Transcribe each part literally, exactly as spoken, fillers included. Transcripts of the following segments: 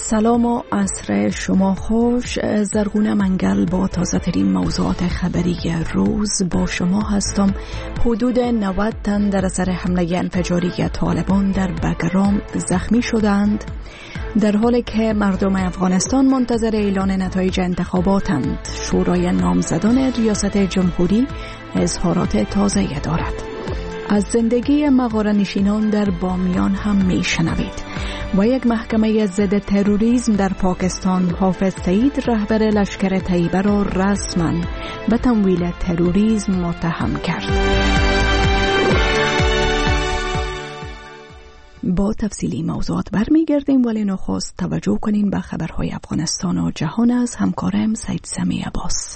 سلام و عصر شما خوش. زرغونه منگل با تازه ترین موضوعات خبری روز با شما هستم. حدود نود تن در اثر حمله انفجاری طالبان در بگرام زخمی شدند، در حالی که مردم افغانستان منتظر اعلان نتایج انتخاباتند. شورای نامزدان ریاست جمهوری اظهارات تازه دارد. از زندگی مغاره نشینان در بامیان هم می شنوید. و یک محکمه ضد تروریسم در پاکستان حافظ سعید رهبر لشکر طیبه را رسما به تمویل تروریسم متهم کرد. با تفصیلی موضوعات برمیگردیم، ولی نخست توجه کنیم به خبرهای افغانستان و جهان از همکارم سید سمی عباس.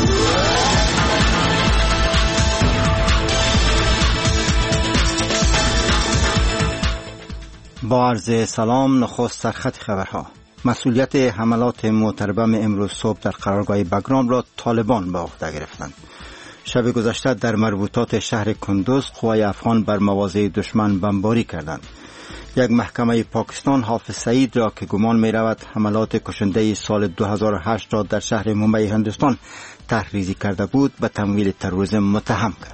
با عرض سلام، نخست سرخط خبرها. مسئولیت حملات معتربم امروز صبح در قرارگاه بگرام را طالبان به عهده گرفتند. شب گذشته در مربوطات شهر کندوز قوای افغان بر مواضع دشمن بمباری کردند. یک محکمه پاکستان حافظ سعید را که گمان می رود حملات کشنده سال دو هزار و هشت را در شهر ممبئی هندوستان تحریزی کرده بود به تمویل تروریسم متهم کرد.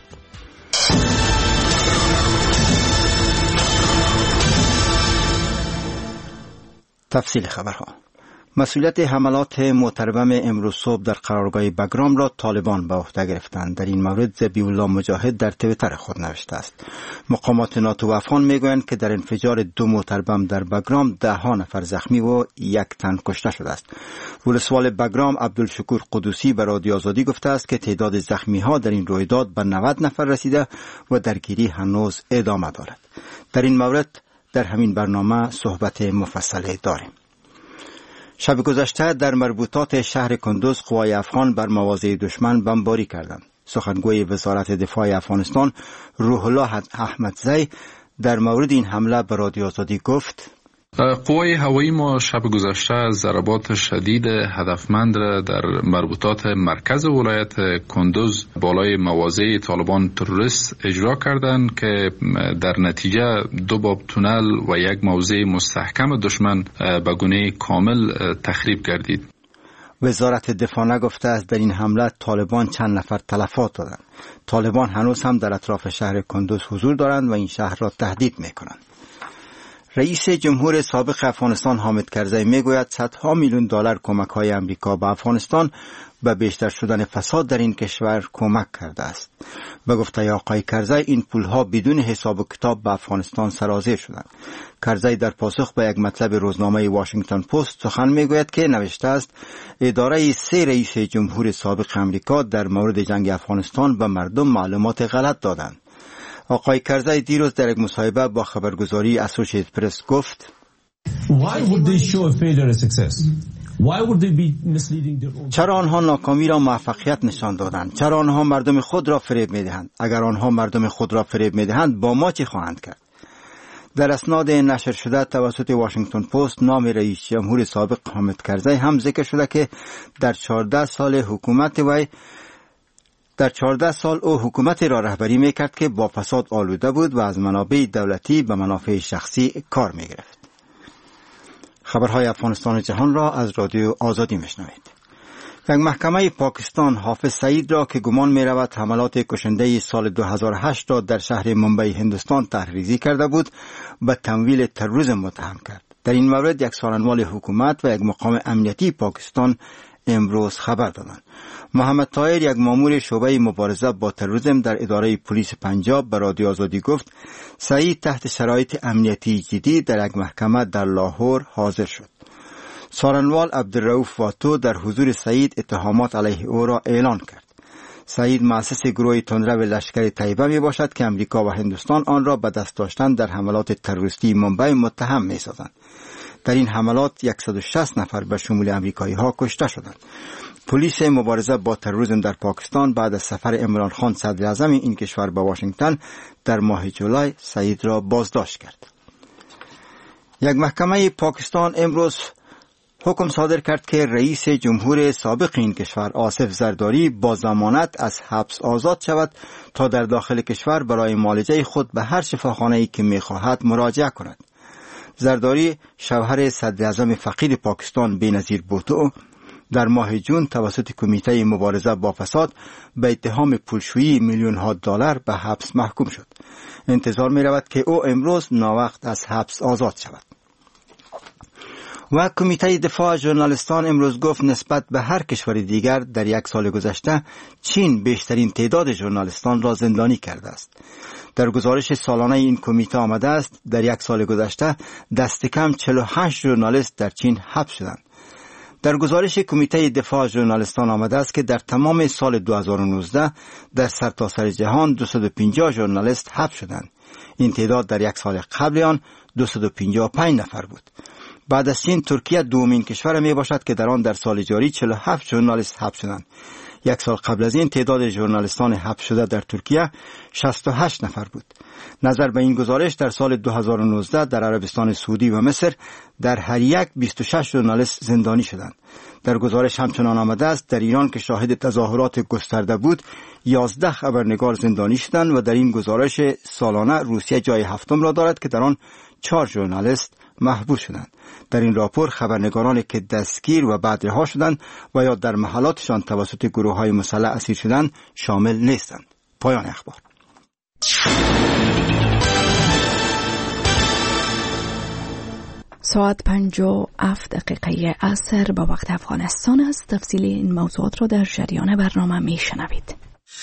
تفصیل خبرها. مسئولیت حملات معتربم امروز صبح در قرارگاه بگرام را طالبان به عهده گرفتند. در این مورد ذبیح الله مجاهد در توییتر خود نوشته است: مقامات ناتو و افغان میگویند که در انفجار دو معتربم در بگرام ده ها نفر زخمی و یک تن کشته شده است. ولسوال بگرام عبدالشکور قدوسی به رادیو آزادی گفته است که تعداد زخمی ها در این رویداد به نود نفر رسیده و درگیری هنوز ادامه دارد. در این مورد در همین برنامه صحبت مفصل داریم. شب گذشته در مربوطات شهر کندوز قوای افغان بر مواضع دشمن بمباری کردند. سخنگوی وزارت دفاع افغانستان روح الله احمدزی در مورد این حمله به رادیو آزادی گفت: قوای هوایی ما شب گذشته ضربات شدید هدفمند را در مربوطات مرکز ولایت کندوز بالای مواضع طالبان تروریست اجرا کردند که در نتیجه دو باب تونل و یک موضع مستحکم دشمن به گونه کامل تخریب گردید. وزارت دفاع نگفته است در این حمله طالبان چند نفر تلفات دادند. طالبان هنوز هم در اطراف شهر کندوز حضور دارند و این شهر را تهدید می‌کنند. رئیس جمهور سابق افغانستان حامد کرزی میگوید صدها میلیون دلار کمک‌های آمریکا به افغانستان به بیشتر شدن فساد در این کشور کمک کرده است. به گفته آقای کرزی این پولها بدون حساب و کتاب به افغانستان سرازیر شدند. کرزی در پاسخ به یک مطلب روزنامه واشنگتن پست سخن میگوید که نوشته است اداره سه رئیس جمهور سابق آمریکا در مورد جنگ افغانستان به مردم معلومات غلط دادند. آقای کرزی دیروز در یک مصاحبه با خبرگزاری اسوسییتد پرس گفت: چرا آنها ناکامی را موفقیت نشان دادند؟ چرا آنها مردم خود را فریب می‌دهند؟ اگر آنها مردم خود را فریب می‌دهند با ما چه خواهند کرد؟ در اسناد نشر شده توسط واشنگتن پست نام رئیس جمهور سابق حامد کرزی هم ذکر شده که در چهارده سال حکومت وی در چهارده سال او حکومتی را رهبری میکرد که با فساد آلوده بود و از منابع دولتی به منافع شخصی کار میگرفت. خبرهای افغانستان و جهان را از رادیو آزادی میشنوید. یک محکمه پاکستان حافظ سعید را که گمان میرود حملات کشنده سال دو هزار و هشت را در شهر ممبئی هندوستان تحریزی کرده بود به تمویل تروریسم متهم کرد. در این مورد یک سخنگوی حکومت و یک مقام امنیتی پاکستان امروز خبر دادند. محمد طاهر یک مامور شعبه مبارزه با تروریسم در اداره پلیس پنجاب به رادیو آزادی گفت سعید تحت شرایط امنیتی جدید در یک محکمه در لاهور حاضر شد. سارنوال عبدالرؤوف واتو در حضور سعید اتهامات علیه او را اعلان کرد. سعید مؤسس گروه تندرو لشکر طیبه می باشد که امریکا و هندوستان آن را به دست داشتن در حملات تروریستی ممبئی متهم می سازند. در این حملات صد و شصت نفر به شمول امریکایی ها کشته شدند. پلیس مبارزه با تروریسم در پاکستان بعد از سفر عمران خان صدر اعظم این کشور به واشنگتن در ماه جولای سعید را بازداشت کرد. یک محکمه پاکستان امروز حکم صادر کرد که رئیس جمهور سابق این کشور آصف زرداری با ضمانت از حبس آزاد شود تا در داخل کشور برای معالجه خود به هر شفاخانه‌ای که می‌خواهد مراجعه کند. زرداری شوهر صدر اعظم فقید پاکستان بینظیر بوتو در ماه جون توسط کمیته مبارزه با فساد به اتهام پولشویی میلیون ها دلار به حبس محکوم شد. انتظار می رود که او امروز ناوقت از حبس آزاد شود. و کمیته دفاع ژورنالیستان امروز گفت نسبت به هر کشور دیگر در یک سال گذشته چین بیشترین تعداد ژورنالیستان را زندانی کرده است. در گزارش سالانه این کمیته آمده است در یک سال گذشته دست کم چهل و هشت ژورنالیست در چین حبس شدند. در گزارش کمیته دفاع ژورنالیستان آمده است که در تمام سال دو هزار و نوزده در سرتاسر جهان دویست و پنجاه ژورنالیست حبس شدند. این تعداد در یک سال قبل آن دویست و پنجاه و پنج نفر بود. بعد از چین ترکیه دومین کشور می باشد که در آن در سال جاری چهل و هفت ژورنالیست حبس شدند. یک سال قبل از این تعداد ژورنالیستان حبس شده در ترکیه شصت و هشت نفر بود. نظر به این گزارش در سال دو هزار و نوزده در عربستان سعودی و مصر در هر یک بیست و شش ژورنالیست زندانی شدند. در گزارش همچنان آمده است در ایران که شاهد تظاهرات گسترده بود یازده خبرنگار زندانی شدند و در این گزارش سالانه روسیه جای هفتم را دارد که در آن چهار ژورنالیست محبوس شدند. در این راپور خبرنگارانی که دستگیر و بعد رها شدند و یا در محلاتشان توسط گروه‌های مسلح اسیر شدند شامل نیستند. پایان اخبار. ساعت پنج و هفت دقیقه عصر به وقت افغانستان است. تفصیل این موضوعات را در جریان برنامه می شنوید.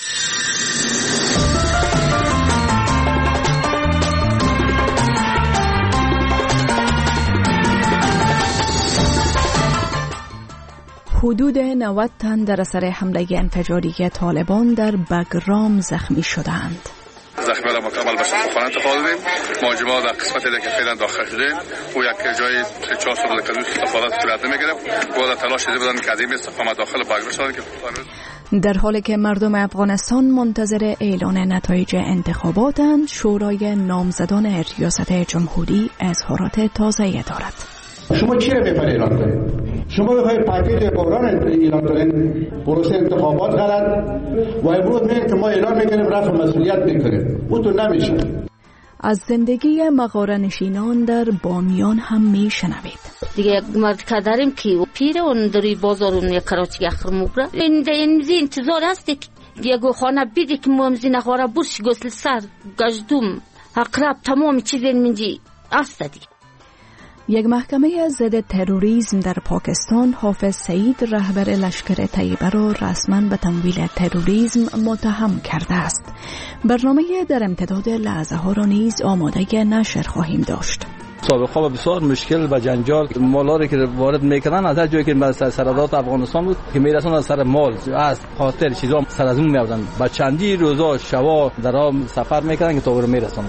حدود نود تن در اثر حمله انفجاری طالبان در بگرام زخمی شدند. زخمی را مکمل به شفاخانه انتقال دادیم. مهاجما در قسمتی که فعلا داخل شدیم و یک جای چهار سال کلوس استفاده صورت نمیگیره و در تلاش دیدن که قدیم استفاده داخل بگرام شدن که در حالی که مردم افغانستان منتظر اعلان نتایج انتخاباتند، شورای نامزدان ریاست جمهوری اظهارات تازه‌ای دارد. شما چی را می‌خواید اعلان کنید؟ شما می‌خواید پاکیج بحران اعلان کنید؟ پروسه انتخابات غلط و امروز میگن که ما اعلان می‌کنیم رفع مسئولیت می‌کنیم. اون تو نمیشه. از زندگی مغاره نشینان در بامیان هم میشنوید. دیگه یک مرد داریم که پیر اون دری بازار اون یک کراچی اخر مبره این این انتظار هست که یک خانه بیدی که ممزی نخوره برش گسل سر گجدوم اقرب تمام چیز منجی استدی. یک محکمه ضد تروریسم در پاکستان حافظ سعید رهبر لشکر طیبه را رسما به تمویل تروریسم متهم کرده است. برنامه در امتداد لحظه ها را نیز آماده نشر خواهیم داشت. سابقا بسیار مشکل و جنجال مالاری که وارد میکنن از هر جایی که به سرحدات افغانستان بود که میرسن از سر مال از خاطر چیزا سر از اون میاردن با چندی روزا شوا در سفر میکنن که تا اون میرسن.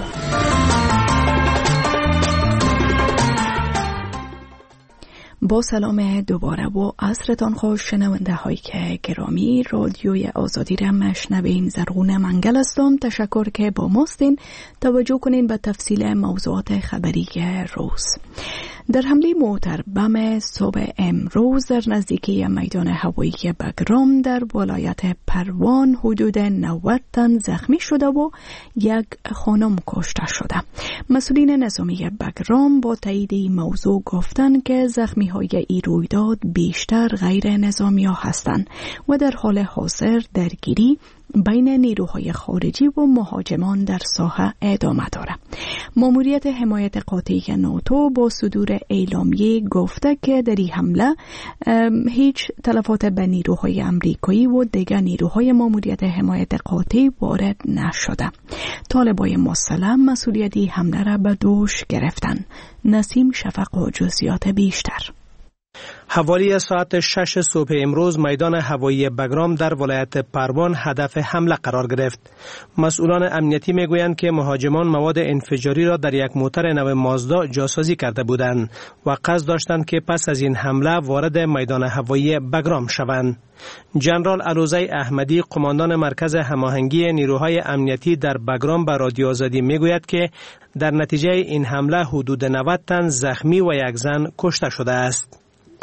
با سلام دوباره و عصرتان خوش شنونده های که گرامی، رادیوی آزادی را مشنوین. زرغون منگل هستم. تشکر که با ماستین. توجه کنین به تفصیل موضوعات خبری روز. در حمله موتر بم صبح امروز در نزدیکی میدان هوایی بگرام در ولایت پروان حدود نود تن زخمی شده و یک خانم کشته شده. مسئولین نظامی بگرام با تایید این موضوع گفتند که زخمی های این رویداد بیشتر غیر نظامی ها هستند و در حال حاضر درگیری بین نیروهای خارجی و مهاجمان در ساحه ادامه دارد. ماموریت حمایت قاطعی ناتو با صدور اعلامیه گفته که در این حمله هیچ تلفات به نیروهای امریکایی و دیگر نیروهای ماموریت حمایت قاطعی وارد نشده. طالبای مسلح مسئولیت حمله را به دوش گرفتند. نسیم شفق و جزئیات بیشتر. حوالی ساعت شش صبح امروز میدان هوایی بگرام در ولایت پروان هدف حمله قرار گرفت. مسئولان امنیتی میگویند که مهاجمان مواد انفجاری را در یک موتر نو مازدا جاسازی کرده بودند و قصد داشتند که پس از این حمله وارد میدان هوایی بگرام شوند. جنرال علوزی احمدی قماندان مرکز هماهنگی نیروهای امنیتی در بگرام به رادیو آزادی میگوید که در نتیجه این حمله حدود نود تن زخمی و یک زن کشته شده است.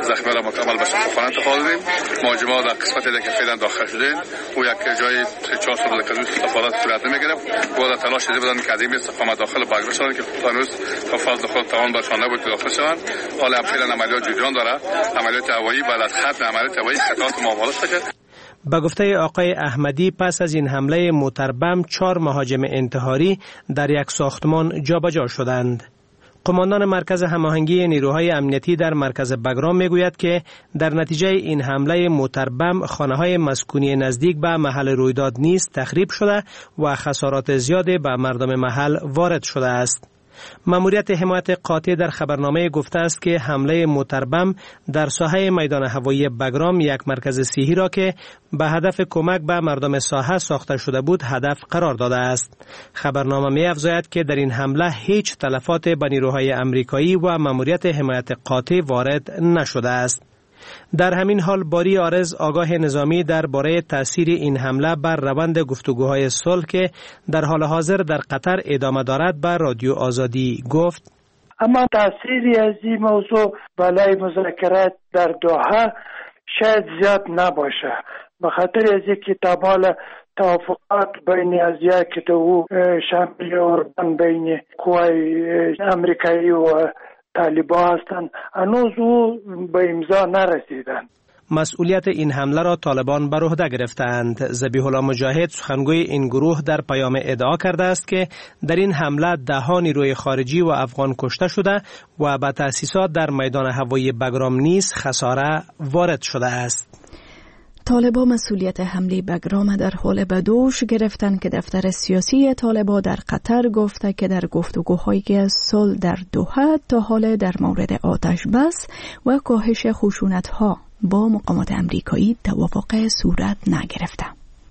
زخمی را مکمل به شفاخانه انتقال دادیم. مهاجما در قسمتی که فعلا داخل شدن او یک جای چهارصد دقیقه استفاده صورت نمیگرفت. و در تلاش شده بودن که ادیم استقامت داخل باگ بشن که هنوز تا فاز خود توان برشان نبود که داخل شوند. حالا فعلا عملیات جریان داره. عملیات هوایی بعد از ختم عملیات هوایی قطعات معاملات کرد. به گفته آقای احمدی پس از این حمله موتربم چهار مهاجم انتحاری در یک ساختمان جابجا شدند. قماندان مرکز هماهنگی نیروهای امنیتی در مرکز بگرام میگوید که در نتیجه این حمله موتربم خانه‌های مسکونی نزدیک به محل رویداد نیز تخریب شده و خسارات زیادی به مردم محل وارد شده است. ماموریت حمایت قاطع در خبرنامه گفته است که حمله موتربم در ساحه میدان هوایی بگرام یک مرکز صحی را که به هدف کمک به مردم ساحه ساخته شده بود هدف قرار داده است. خبرنامه می افزاید که در این حمله هیچ تلفات به نیروهای امریکایی و ماموریت حمایت قاطع وارد نشده است. در همین حال باری عارض آگاه نظامی درباره تاثیر این حمله بر روند گفتگوهای صلح که در حال حاضر در قطر ادامه دارد به رادیو آزادی گفت: اما تاثیری از این موضوع بالای مذاکرات در دوحه شاید زیاد نباشه، به خاطر از اینکه تمام توافقات بین از یک دو شامل اردن بین قوای امریکایی و طالبان هستند، هنوز او به امضا نرسیدند. مسئولیت این حمله را طالبان بر عهده گرفتند. ذبیح الله مجاهد سخنگوی این گروه در پیام ادعا کرده است که در این حمله ده ها نیروی خارجی و افغان کشته شده و به تأسیسات در میدان هوایی بگرام نیز خساره وارد شده است. طالبان مسئولیت حمله بگرام در حال به دوش گرفتند که دفتر سیاسی طالبان در قطر گفته که در گفتگوهای صلح در دوحه تا حال در مورد آتش بس و کاهش خشونت‌ها با مقامات امریکایی توافق صورت نگرفته.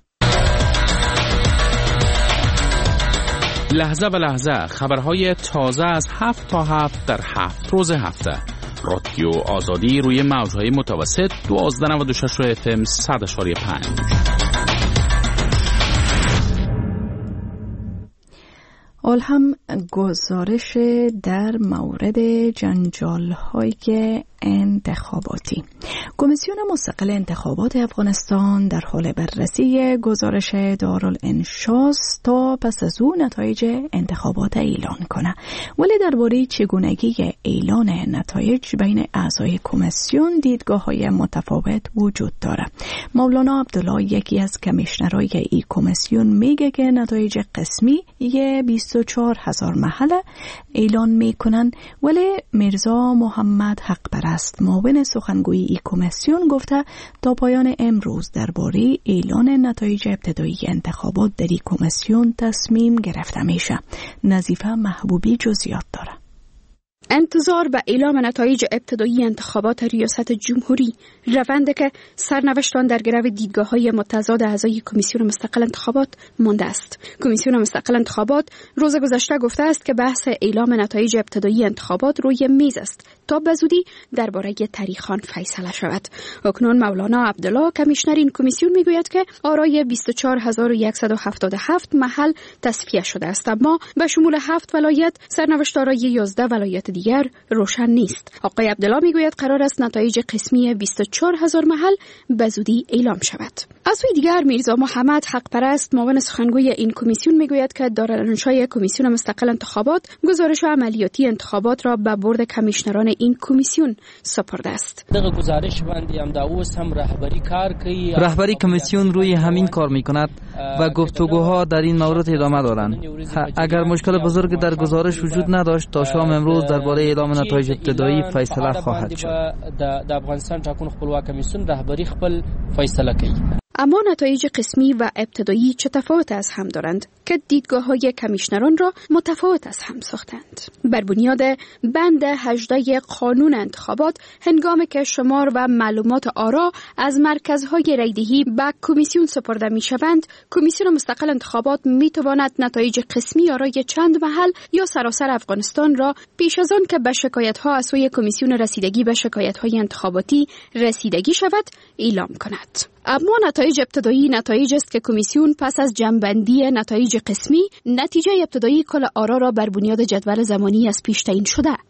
لحظه به لحظه خبرهای تازه از هفت تا هفت در هفت روز هفته. رادیو آزادی روی موجهای متوسط دوازده نود و شش اف ام صد اشاری پنج. حال هم گزارش در مورد جنجال‌های انتخاباتی. کمیسیون مستقل انتخابات افغانستان در حال بررسی گزارش دارالانشاست تا پس از او نتایج انتخابات اعلان کنه. ولی درباره چگونگی اعلان نتایج بین اعضای کمیسیون دیدگاه‌های متفاوت وجود داره. مولانا عبدالله یکی از کمیشنرهای این کمیسیون میگه که نتایج قسمی یه بیست و چهار هزار محله اعلان میکنن، ولی میرزا محمد حق است معاون سخنگوی ای کمیسیون گفته تا پایان امروز درباره اعلان نتایج ابتدایی انتخابات در ای کمیسیون تصمیم گرفته میشه. نظیفه محبوبی جزئیات داره. انتظار به اعلام نتایج ابتدایی انتخابات ریاست جمهوری روند که سرنوشت آن در گرو دیدگاه‌های متضاد اعضای کمیسیون مستقل انتخابات مانده است. کمیسیون مستقل انتخابات روز گذشته گفته است که بحث اعلام نتایج ابتدایی انتخابات روی میز است تا به زودی درباره تاریخ آن فیصله شود. اکنون مولانا عبدالله کمیشنر این کمیسیون میگوید که آرای بیست و چهار هزار و صد و هفتاد و هفت محل تصفیه شده است، اما به شمول هفت ولایت سرنوشت آرای یازده ولایت دیگر روشن نیست. آقای عبدالله میگوید قرار است نتایج قسمی بیست و چهار هزار محل به زودی اعلام شود. از سوی دیگر میرزا محمد حق پرست معاون سخنگوی این کمیسیون میگوید که دارالانشای کمیسیون مستقل انتخابات گزارش عملیاتی انتخابات را به بورد کمیشنران این کمیسیون سپرده است. دغه گزارش باندې هم دا اوس هم رهبری کار کوي. رهبری کمیسیون روی همین کار میکند و گفتگوها در این مورد ادامه دارند. اگر مشکل بزرگ در گزارش وجود نداشت تا شام امروز درباره اعلام نتایج ابتدایی فیصله خواهد شد. د افغانستان ټاکنو خپلواک کمیسیون رهبری خپل فیصله کوي. اما نتایج قسمی و ابتدایی چه تفاوت از هم دارند که دیدگاه‌های کمیشنران را متفاوت از هم ساختند. بر بنیاد بند هجده قانون انتخابات، هنگامی که شمار و معلومات آرا از مرکزهای رایدهی به کمیسیون سپرده می‌شوند، کمیسیون مستقل انتخابات می‌تواند نتایج قسمی آرای چند محل یا سراسر افغانستان را پیش از آن که به شکایت‌ها از سوی کمیسیون رسیدگی به شکایت‌های انتخاباتی رسیدگی شود اعلام کند. اما نتایج ابتدایی نتایج است که کمیسیون پس از جمع‌بندی نتایج قسمی نتیجه ابتدایی کل آرا را بر بنیاد جدول زمانی از پیش تعیین شده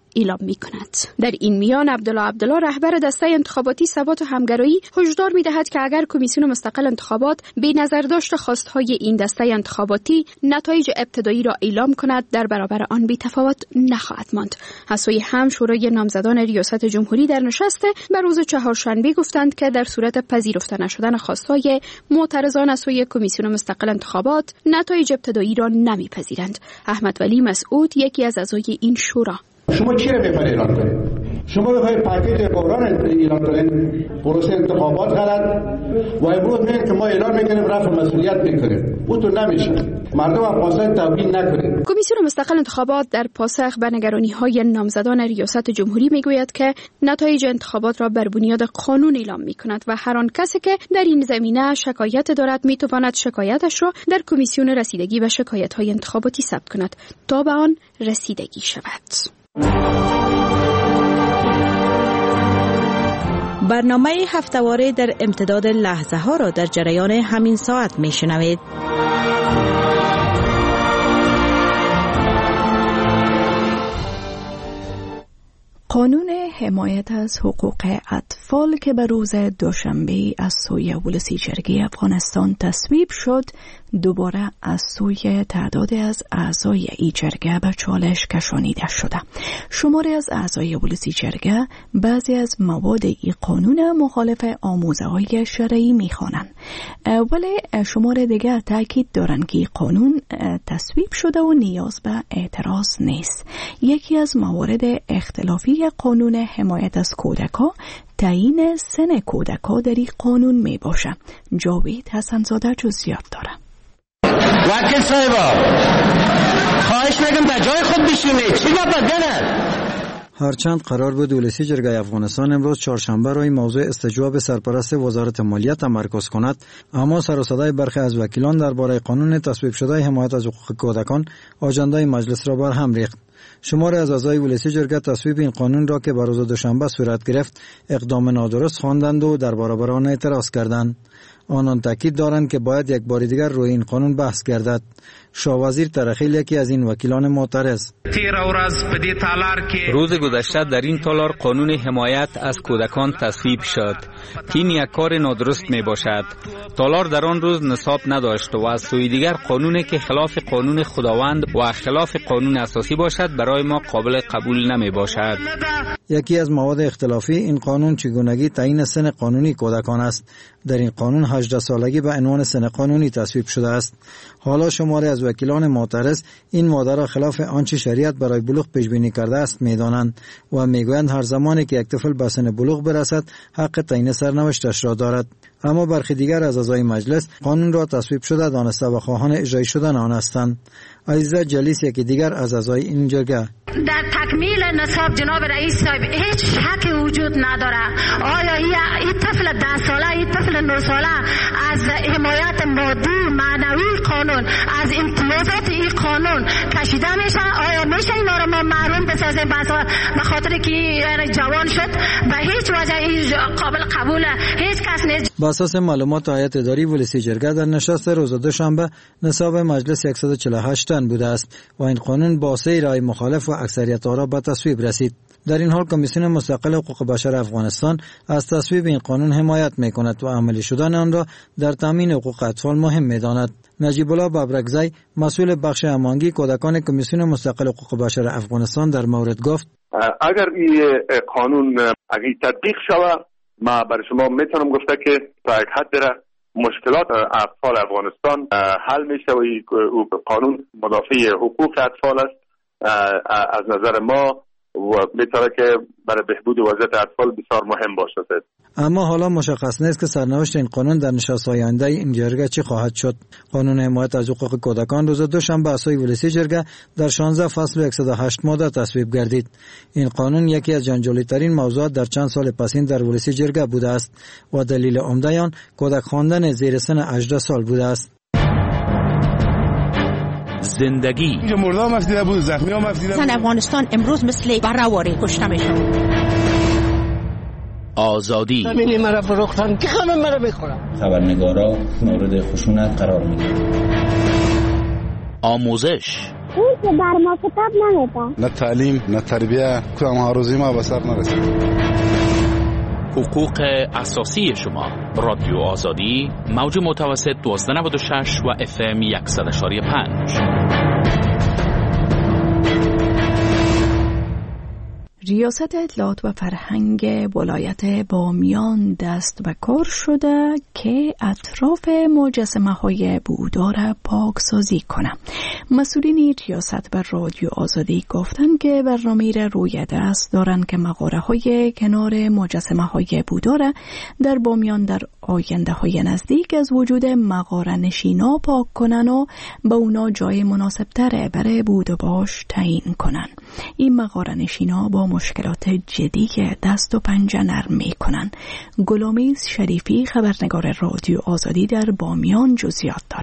اعلام می کند. در این میان عبدالله عبدالله رهبر دسته انتخاباتی ثبات و همگرایی هشدار می دهد که اگر کمیسیون مستقل انتخابات به نظر داشت خواستهای این دسته انتخاباتی نتایج ابتدایی را اعلام کند در برابر آن بی تفاوت نخواهد ماند. از سوی هم شورای نامزدان ریاست جمهوری در نشست بر روز چهارشنبه گفتند که در صورت پذیرفته نشدن خواستهای معترضان از سوی کمیسیون مستقل انتخابات نتایج ابتدایی را نمیپذیرند. احمد ولی مسعود یکی از اعضای این شورا: شما چی رو میخواید اعلان کنید؟ شما میخواید پاکت بحران اعلان کنید؟ پروسه انتخابات غلط و امروز میگن که ما اعلان میکنیم رفع مسئولیت میکنیم. او تو نمیشه. مردم هم پاسخ تبیین نکنید. کمیسیون مستقل انتخابات در پاسخ به نگرانی‌های نامزدان ریاست جمهوری میگوید که نتایج انتخابات را بر بنیاد قانون اعلام میکند و هر آن کسی که در این زمینه شکایت دارد میتواند شکایتش را در کمیسیون رسیدگی و شکایت‌های انتخاباتی ثبت کند تا به آن رسیدگی شود. برنامه هفته‌واره در امتداد لحظه ها را در جریان همین ساعت میشنوید. قانون حمایت از حقوق اطفال که به روز دوشنبه از سوی ولسی جرگه افغانستان تصویب شد، دوباره از سوی تعداد از اعضای این جرگه به چالش کشانیده شده. شماری از اعضای ولسی جرگه بعضی از مواد این قانون مخالف آموزه های شرعی میخوانند، ولی شمار دیگر تاکید دارند که قانون تصویب شده و نیاز به اعتراض نیست. یکی از موارد اختلافی قانون حمایت از کودکان تعیین سن کودکان در این قانون می باشه. جاوید حسنزاده جزئیات داره. وکیل صاحبا خواهش میکنم در جای خود بشینید. چی گپ داره؟ هرچند قرار بود ولسی جرگه افغانستان امروز چهارشنبه روی موضوع استجواب سرپرست وزارت مالیه تمرکز کند، اما سر و صدای برخی از وکیلان درباره قانون تصویب شده حمایت از حقوق کودکان آجنده مجلس را بر هم ریخت. شماری از اعضای ولسی جرگه تصویب این قانون را که بر روز دوشنبه صورت گرفت اقدام نادرست خواندند و در برابر آن اعتراض کردند. آنان تاکید دارند که باید یک بار دیگر روی این قانون بحث گردد. شاه وزیر ترخیل یکی از این وکیلان معترض: روز گذشته در این تالار قانون حمایت از کودکان تصویب شد که این یک کار نادرست می باشد. تالار در آن روز نصاب نداشت و از سوی دیگر قانونی که خلاف قانون خداوند و خلاف قانون اساسی باشد برای ما قابل قبول نمی باشد. یکی از مواد اختلافی این قانون چگونگی تعیین سن قانونی کودکان است. در این قانون هجده سالگی به عنوان سن قانونی تصویب شده است. حالا شماری از وکیلان معترض این ماده را خلاف آنچه شریعت برای بلوغ پیش بینی کرده است می‌دانند و میگویند هر زمانی که یک طفل به سن بلوغ برسد حق تعیین سرنوشتش را دارد. اما برخی دیگر از اعضای مجلس قانون را تصویب شده دانسته و خواهان اجرای شدن آن هستند. عزیزه جلیس یکی دیگر از اعضای این جرگه: در تکمیل نصاب جناب رئیس صاحب هیچ حقی وجود نداره. آیا این طفل ده ساله این طفل نه ساله از حمایت مادی معنوی قانون از امتیازات این قانون کشیده میشه؟ آیا میشه اینا رو ما محروم بسازیم به خاطر که جوان شد؟ به هیچ وجه این قابل قبول هیچ کس نیست. با اساس معلومات هیئت اداری ولسی جرگه در نشست روز دوشنبه نصاب مجلس صد و چهل و هشت تن بوده است و این قانون با سه رای مخالف و اکثریت آرا به تصویب رسید. در این حال کمیسیون مستقل حقوق بشر افغانستان از تصویب این قانون حمایت میکند و عملی شدن آن را در تامین حقوق اطفال مهم میداند. نجیب الله ببرکزی مسئول بخش امانگی کودکان کمیسیون مستقل حقوق بشر افغانستان در مورد گفت: اگر این قانون اگه تطبیق شود ما برای شما میتونم گفته که تا یک حد را مشکلات اطفال افغانستان حل میشه و این قانون مدافع حقوق اطفال است از نظر ما و میتونه که برای بهبود وضعیت اطفال بسیار مهم باشد. اما حالا مشخص نیست که سرنوشت این قانون در نشست آینده این جرگه چی خواهد شد. قانون حمایت از حقوق کودکان روز دوشنبه از سوی ولسی جرگه در شانزده فصل و صد و هشت ماده تصویب گردید. این قانون یکی از جنجالی ترین موضوعات در چند سال پسین در ولسی جرگه بوده است و دلیل عمده آن کودک خواندن زیر سن هجده سال بوده است. زندگی مرده هم افدیده بود، زخمی هم افدیده بود. زن افغانستان امروز مثل برهواری کشته میشن. آزادی زمینی مرا فروختن که همه مرا بخورم. خبرنگارا مورد خشونت قرار میگیرند. آموزش این که بر ما کتاب نمیده. نه تعلیم نه تربیه، کدام ها روزی ما به سر نرسید. حقوق اساسی شما. رادیو آزادی، موج متوسط دوازده نود و شش و اف ام صد و پنج. ریاست اطلاعات و فرهنگ ولایت بامیان دست به کار شده که اطراف مجسمه های بودا را پاکسازی کنه. مسئولین ریاست بر رادیو آزادی گفتند که برنامه را روی دست دارند که مغاره های کنار مجسمه های بودا را در بامیان در آینده های نزدیک از وجود مغاره نشینا پاک کنن و به اونا جای مناسب تره برای بود و باش تعیین کنن. این مغاره نشینا با مشکلات جدی که دست و پنجه نرم می کنن. گلامیز شریفی، خبرنگار رادیو آزادی در بامیان، جزئیات داره.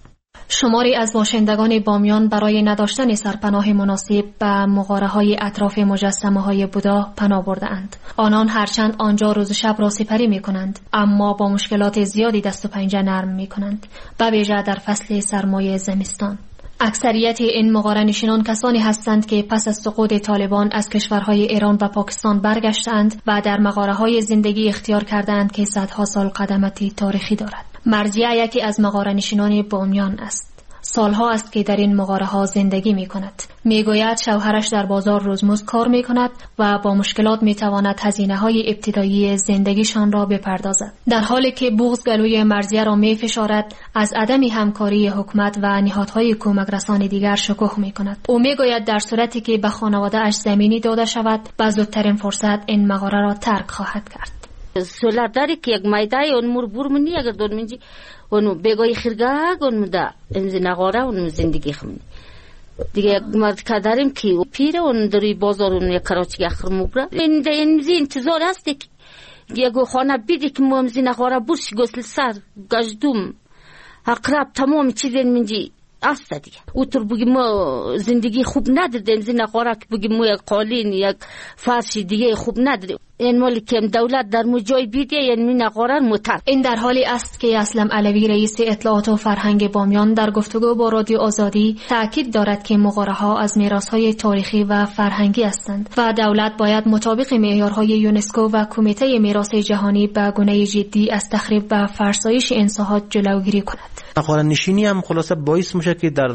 شماری از باشندگان بامیان برای نداشتن سرپناه مناسب به مغاره‌های اطراف مجسمه‌های بودا پناه برده‌اند. آنان هرچند آنجا روز و شب را سپری می‌کنند، اما با مشکلات زیادی دست و پنجه نرم می‌کنند، به ویژه در فصل سرمای زمستان. اکثریت این مغاره‌نشینان کسانی هستند که پس از سقوط طالبان از کشورهای ایران و پاکستان برگشتند و در مغاره‌های زندگی اختیار کردند که صدها سال قدمتی تاریخی دارد. مرجیه یکی از مغاره‌نشینان بامیان است. سالها است که در این مغاره‌ها زندگی می‌کند. میگوید شوهرش در بازار روزمزد کار می‌کند و با مشکلات می‌تواند هزینه‌های ابتدایی زندگیشان را بپردازد. در حالی که بغض گلوی مرضیه را می‌فشارد، از عدم همکاری حکومت و نهادهای کمک رسان دیگر شکوه می‌کند. او میگوید در صورتی که به خانواده‌اش زمینی داده شود، به زودترین فرصت این مغاره را ترک خواهد کرد. سولاداری که یک مایدای اون مربور منی اگر دون منجی اونو بگوی خیرگاه اون مدا امزی نغاره اون زندگی خمنی دیگه یک مرد که داریم که پیره اون داری بازار اون یک کراچی اخر مبره این ده امزی انتظار هست که یکو خانه بیدی که امزی نغاره برش گسل سر گجدوم اقرب تمام چیزین منجی است دیگه. او تر بگیم ما زندگی خوب نداریم، زندگی نخوره که بگیم ما یک قالین یک فرش دیگه خوب نداریم. این مالی که دولت در مجای بیده یعنی می نخوره متر. این در حالی است که اسلم علوی رئیس اطلاعات و فرهنگ بامیان در گفتگو با رادیو آزادی تأکید دارد که مغاره ها از میراث‌های تاریخی و فرهنگی هستند و دولت باید مطابق معیارهای یونسکو و کمیته میراث جهانی به گونه جدی از تخریب و فرسایش این ساحات جلوگیری کند. مغاره نشینی هم خلاصه باعث میشه که در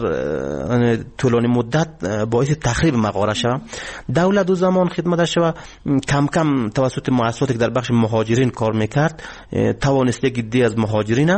طولانی مدت باعث تخریب مغاره شود. دولت دو زمان خدمتش و کم کم توسط مؤسساتی که در بخش مهاجرین کار میکرد توانسته گیدی از مهاجرین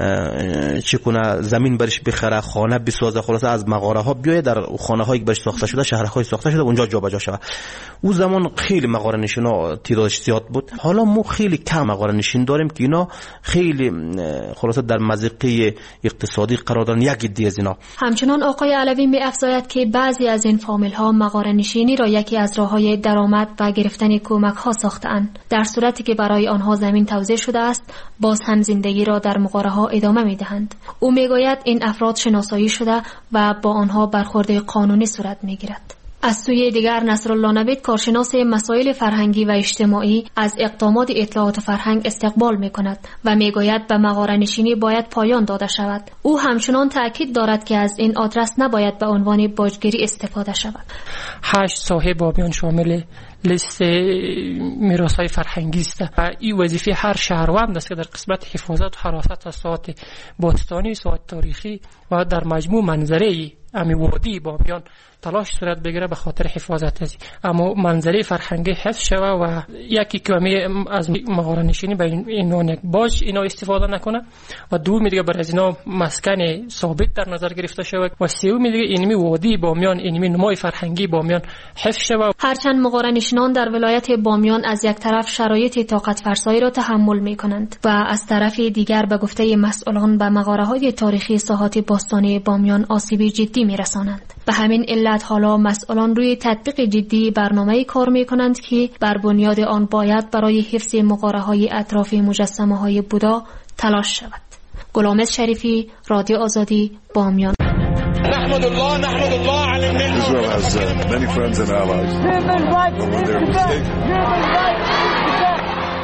چکونه زمین برش بخره، خانه بسازه، خلاصه از مغاره ها بیاید در خانه هایی که برش ساخته شده، شهرهای ساخته شده اونجا جابجا شود. اون زمان خیلی مغاره نشینا تعدادش زیاد بود. حالا ما خیلی کم مغاره نشین داریم که اینا خیلی خلاصه در مضیقه اقتصادی قرار دارن. یک گیدی از اینا. همچنان آقای علوی می افزاید که بعضی از این فامیل ها مغاره نشینی را یکی از راههای درآمد و گرفتن کمک ها ساختند، در صورتی که برای آنها زمین توزیع شده است باز هم زندگی را در مغاره ها ادامه می دهند. او می گوید این افراد شناسایی شده و با آنها برخورد قانونی صورت می گیرد. از سوی دیگر نصرالله نوید، کارشناس مسائل فرهنگی و اجتماعی، از اقدامات اطلاعات و فرهنگ استقبال می کند و می گوید به مغاره نشینی باید پایان داده شود. او همچنان تأکید دارد که از این آدرس نباید به عنوان باجگیری استفاده شود. هشت ساحه بامیان شامل لیست میراث‌های فرهنگی است و این وظیفه هر شهروند است که در قسمت حفاظت و حراست از ساحات باستانی، ساحات تاریخی و در مجموع منظره امی وادی بامیان تلاش صورت بگیره به خاطر حفاظت از اما منظره فرهنگی حفظ شوه و یکی کمی از مغاره نشینی به این نوع باج اینا استفاده نکنه و دومی دیگه بر از اینا مسکن ثابت در نظر گرفته شود و سومی دیگه اینمی وادی بامیان، اینمی نمای فرهنگی بامیان حفظ شوه. هرچند مغاره نشینان در ولایت بامیان از یک طرف شرایط طاقت فرسایی را تحمل می کنند و از طرف دیگر به گفته مسئولان به مغاره های تاریخی ساحات باستانی بامیان آسیب جدی می رسانند. به همین علت حالا مسئولان روی تطبیق جدی برنامه‌ای کار می‌کنند که بر بنیاد آن باید برای حفظ مغاره‌های اطراف مجسمه‌های بودا تلاش شود. گلامز شریفی، رادیو آزادی، بامیان. نحمد الله نحمد الله علی النعمة. Israel has uh, many friends and allies.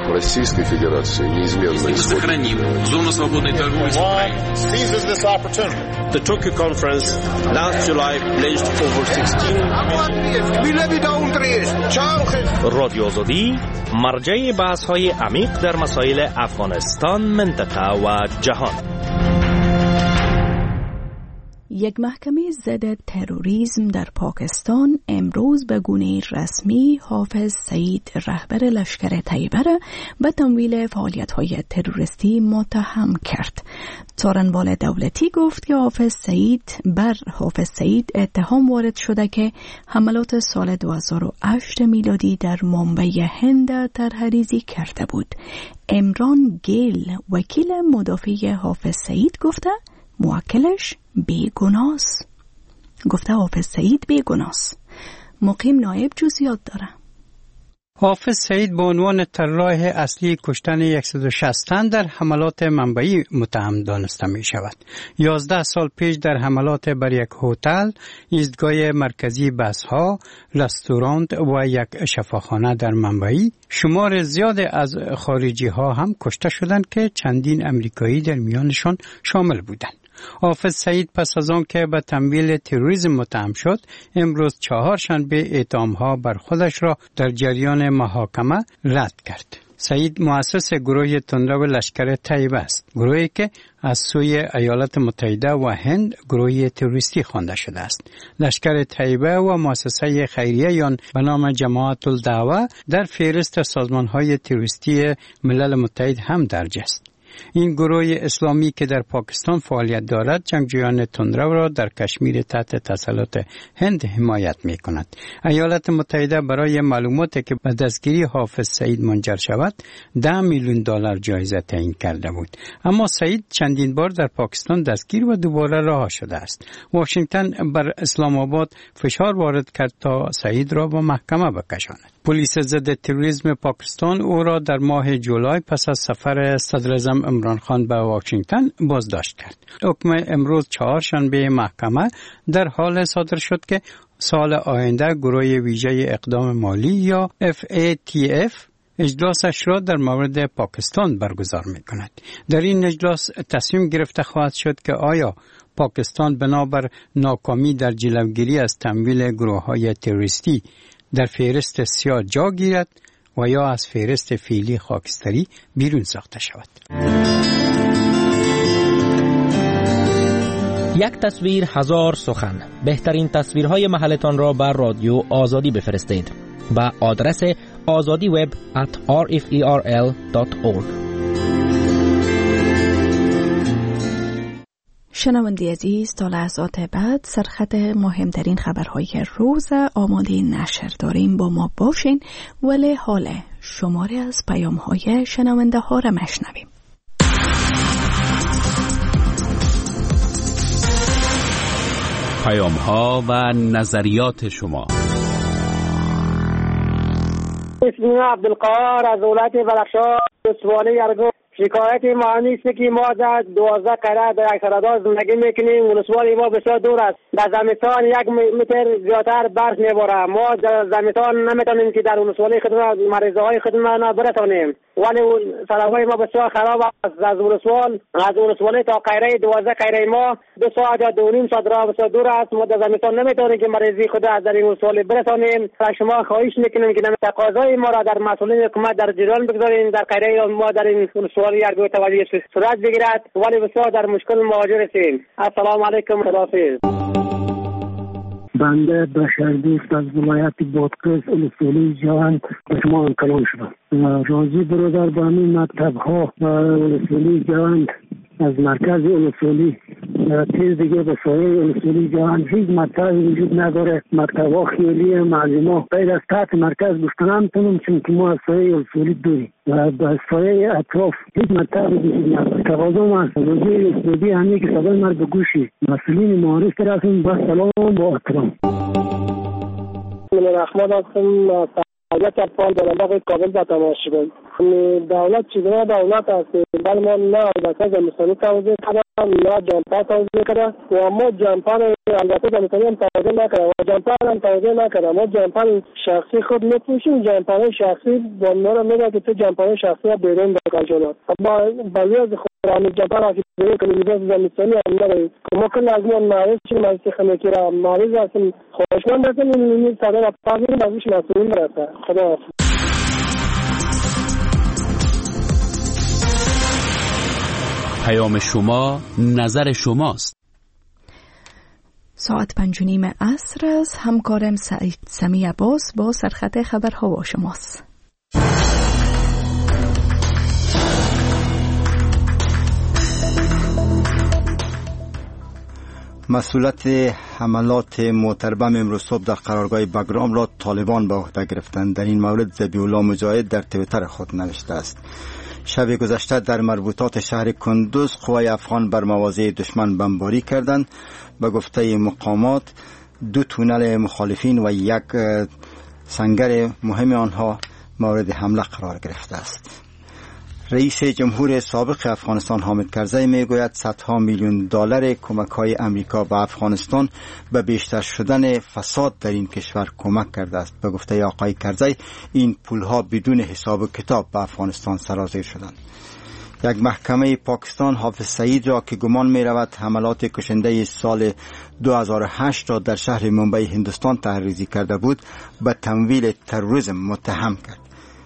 Российской Федерации неизменно сохраним зону свободной торговли с Украиной. The Tokyo Conference last July pledged over sixteen رادیو آزادی مرجع بحث‌های عمیق در مسائل افغانستان، منطقه و جهان. یک محکمه ضد تروریسم در پاکستان امروز به گونه رسمی حافظ سعید رهبر لشکر طیبه را به تمویل فعالیت‌های تروریستی متهم کرد. څارنوال دولتی گفت که حافظ سعید بر حافظ سعید اتهام وارد شده که حملات سال دو هزار و هشت میلادی در ممبئی هند طرح‌ریزی کرده بود. عمران گیل وکیل مدافع حافظ سعید گفته موکلش بیگناست. گفته حافظ سعید بیگناست. مقیم نایب جزئیات داره. حافظ سعید به عنوان طراح اصلی کشتن صد و شصت تن در حملات منبعی متهم دانسته می شود. یازده سال پیش در حملات بر یک هتل، ایستگاه مرکزی بس‌ها، رستوران و یک شفاخانه در منبعی شمار زیاد از خارجی ها هم کشته شدند که چندین امریکایی در میانشان شامل بودند. حافظ سعید پس از آن که به تمویل تروریسم متهم شد، امروز چهارشنبه اتهام‌ها بر خودش را در جریان محاکمه رد کرد. سعید مؤسس گروه تندرو لشکر طیبه است، گروهی که از سوی ایالات متحده و هند گروه تروریستی خوانده شده است. لشکر طیبه و مؤسسه خیریه یان به نام جماعت الدعوه در فهرست سازمان‌های تروریستی ملل متحد هم درج است. این گروه اسلامی که در پاکستان فعالیت دارد، جنگجویان تندرو را در کشمیر تحت تسلط هند حمایت می کند. ایالات متحده برای معلوماتی که به دستگیری حافظ سعید منجر شود، ده میلیون دلار جایزه تعیین کرده بود. اما سعید چندین بار در پاکستان دستگیر و دوباره رها شده است. واشنگتن بر اسلام آباد فشار وارد کرد تا سعید را به محکمه بکشاند. پلیس ضد تروریسم پاکستان او را در ماه جولای پس از سفر صدر اعظم عمران خان به واشنگتن بازداشت کرد. حکم امروز چهارشنبه محکمه در حال صادر شد که سال آینده گروه ویژه اقدام مالی یا اف ای تی اف اجلاسش را در مورد پاکستان برگزار می کند. در این اجلاس تصمیم گرفته خواهد شد که آیا پاکستان بنابر ناکامی در جلوگیری از تمویل گروه‌های تروریستی در فهرست سیاه جا گیرد و یا از فهرست فعلی خاکستری بیرون ساخته شود. یک تصویر هزار سخن. بهترین تصویرهای محلتان را بر رادیو آزادی بفرستید با آدرس آزادی وب ات آر اف ای آر ال دات اورگ. شنونده عزیز، تا لحظات بعد سرخط مهمترین خبرهای روز آماده نشر داریم. با ما باشین، ولی حال شماره از پیام‌های شنونده ها را مشنویم. پیام‌ها و نظریات شما. اسمم عبدالقهار از ولایت بلخشان، استوانه ارگو. شکایت ما نیست که ما در دوازده قرار در یک سردار زندگی میکنیم. ولسوالی ما بسیار دور است. در زمستان یک متر زیادتر برف میباره. ما در زمستان نمیتونیم که در ولسوالی خودمان مریضه های خودمان برسانیم، ولی سراهای ما بسیار خراب است. از ولسوال از ولسوالی تا قیره دوازده قیره ما دو ساعت یا دو نیم ساعت راه بسیار دور است. ما در زمستان نمیتونیم که مریضی خود از در این ولسوالی برسانیم. از شما خواهش میکنیم که تقاضای ما را در مسئولین حکومت در جریان بگذارین. در قیره ما در این ولسوالی ارگو توجه صورت بگیرد، ولی بسیار در مشکل مواجه هستیم. السلام علیکم. خداحافظ. بنده بشردوست از ولایت بادغیس ولسوالی جوان به شما کلام شدم. راضی برادر به همین مکتب ها و ولسوالی جوان از مرکز ولسوالی تیز دیگه به سایه ولسوالی جوان هیچ مرکز وجود نداره. مکتب ها خیلی معلومه غیر از تحت مرکز گفتن هم تونم، چون که ما از سایه ولسوالی دوریم و به سایه اطراف هیچ مرکز وجود نداره. تقاضا ما از وزیر ولسوالی همین که صدای من به گوشی مسئولین معارف رسون با سلام با احترام. من رحمان هستم. حاجت اطفال در علاقه کابل به تماشا شدم. دولت چیزا دولت است، ولی ما نه البته زمستانی توضیح کرده نه جمپر توضیح کرده و ما جمپر البته دمیتانی هم توضیح نکرده و جمپر هم توضیح نکرده. ما جمپر شخصی خود میپوشیم، جمپر شخصی با ما رو میگه که تو جمپر شخصی ها بیرون بکن جلو. ما بلی از خود همین جمپر ها که بیرون کنیم لباس دمیتانی هم نداریم که ما کل از ما معروف شدیم از سیخه که را معروف هستیم خوشمند هستیم این صدر را پاکیم از ایش مسئولین برسه. خدا حافظ. پیام شما نظر شماست. ساعت پنج و نیم عصر است. همکارم سعید سمی عباس با سرخط خبرها با شماست. مسئولیت حملات موتر بم امروز صبح در قرارگاه بگرام را طالبان به عهده گرفتند. در این مورد ذبیح‌الله مجاهد در توییتر خود نوشته است: شب گذشته در مربوطات شهر کندوز قوای افغان بر مواضع دشمن بمباری کردند. به گفته مقامات دو تونل مخالفین و یک سنگر مهم آنها مورد حمله قرار گرفته است. رئیس جمهور سابق افغانستان حامد کرزی میگوید صدها میلیون دلار کمک‌های امریکا به افغانستان به بیشتر شدن فساد در این کشور کمک کرده است. به گفته آقای کرزی این پولها بدون حساب و کتاب به افغانستان سرازیر شدند. یک محکمه پاکستان حافظ سعید را که گمان می رود حملات کشنده سال دو هزار و هشت را در شهر ممبئی هندوستان تحریزی کرده بود به تمویل تروریسم متهم کرد.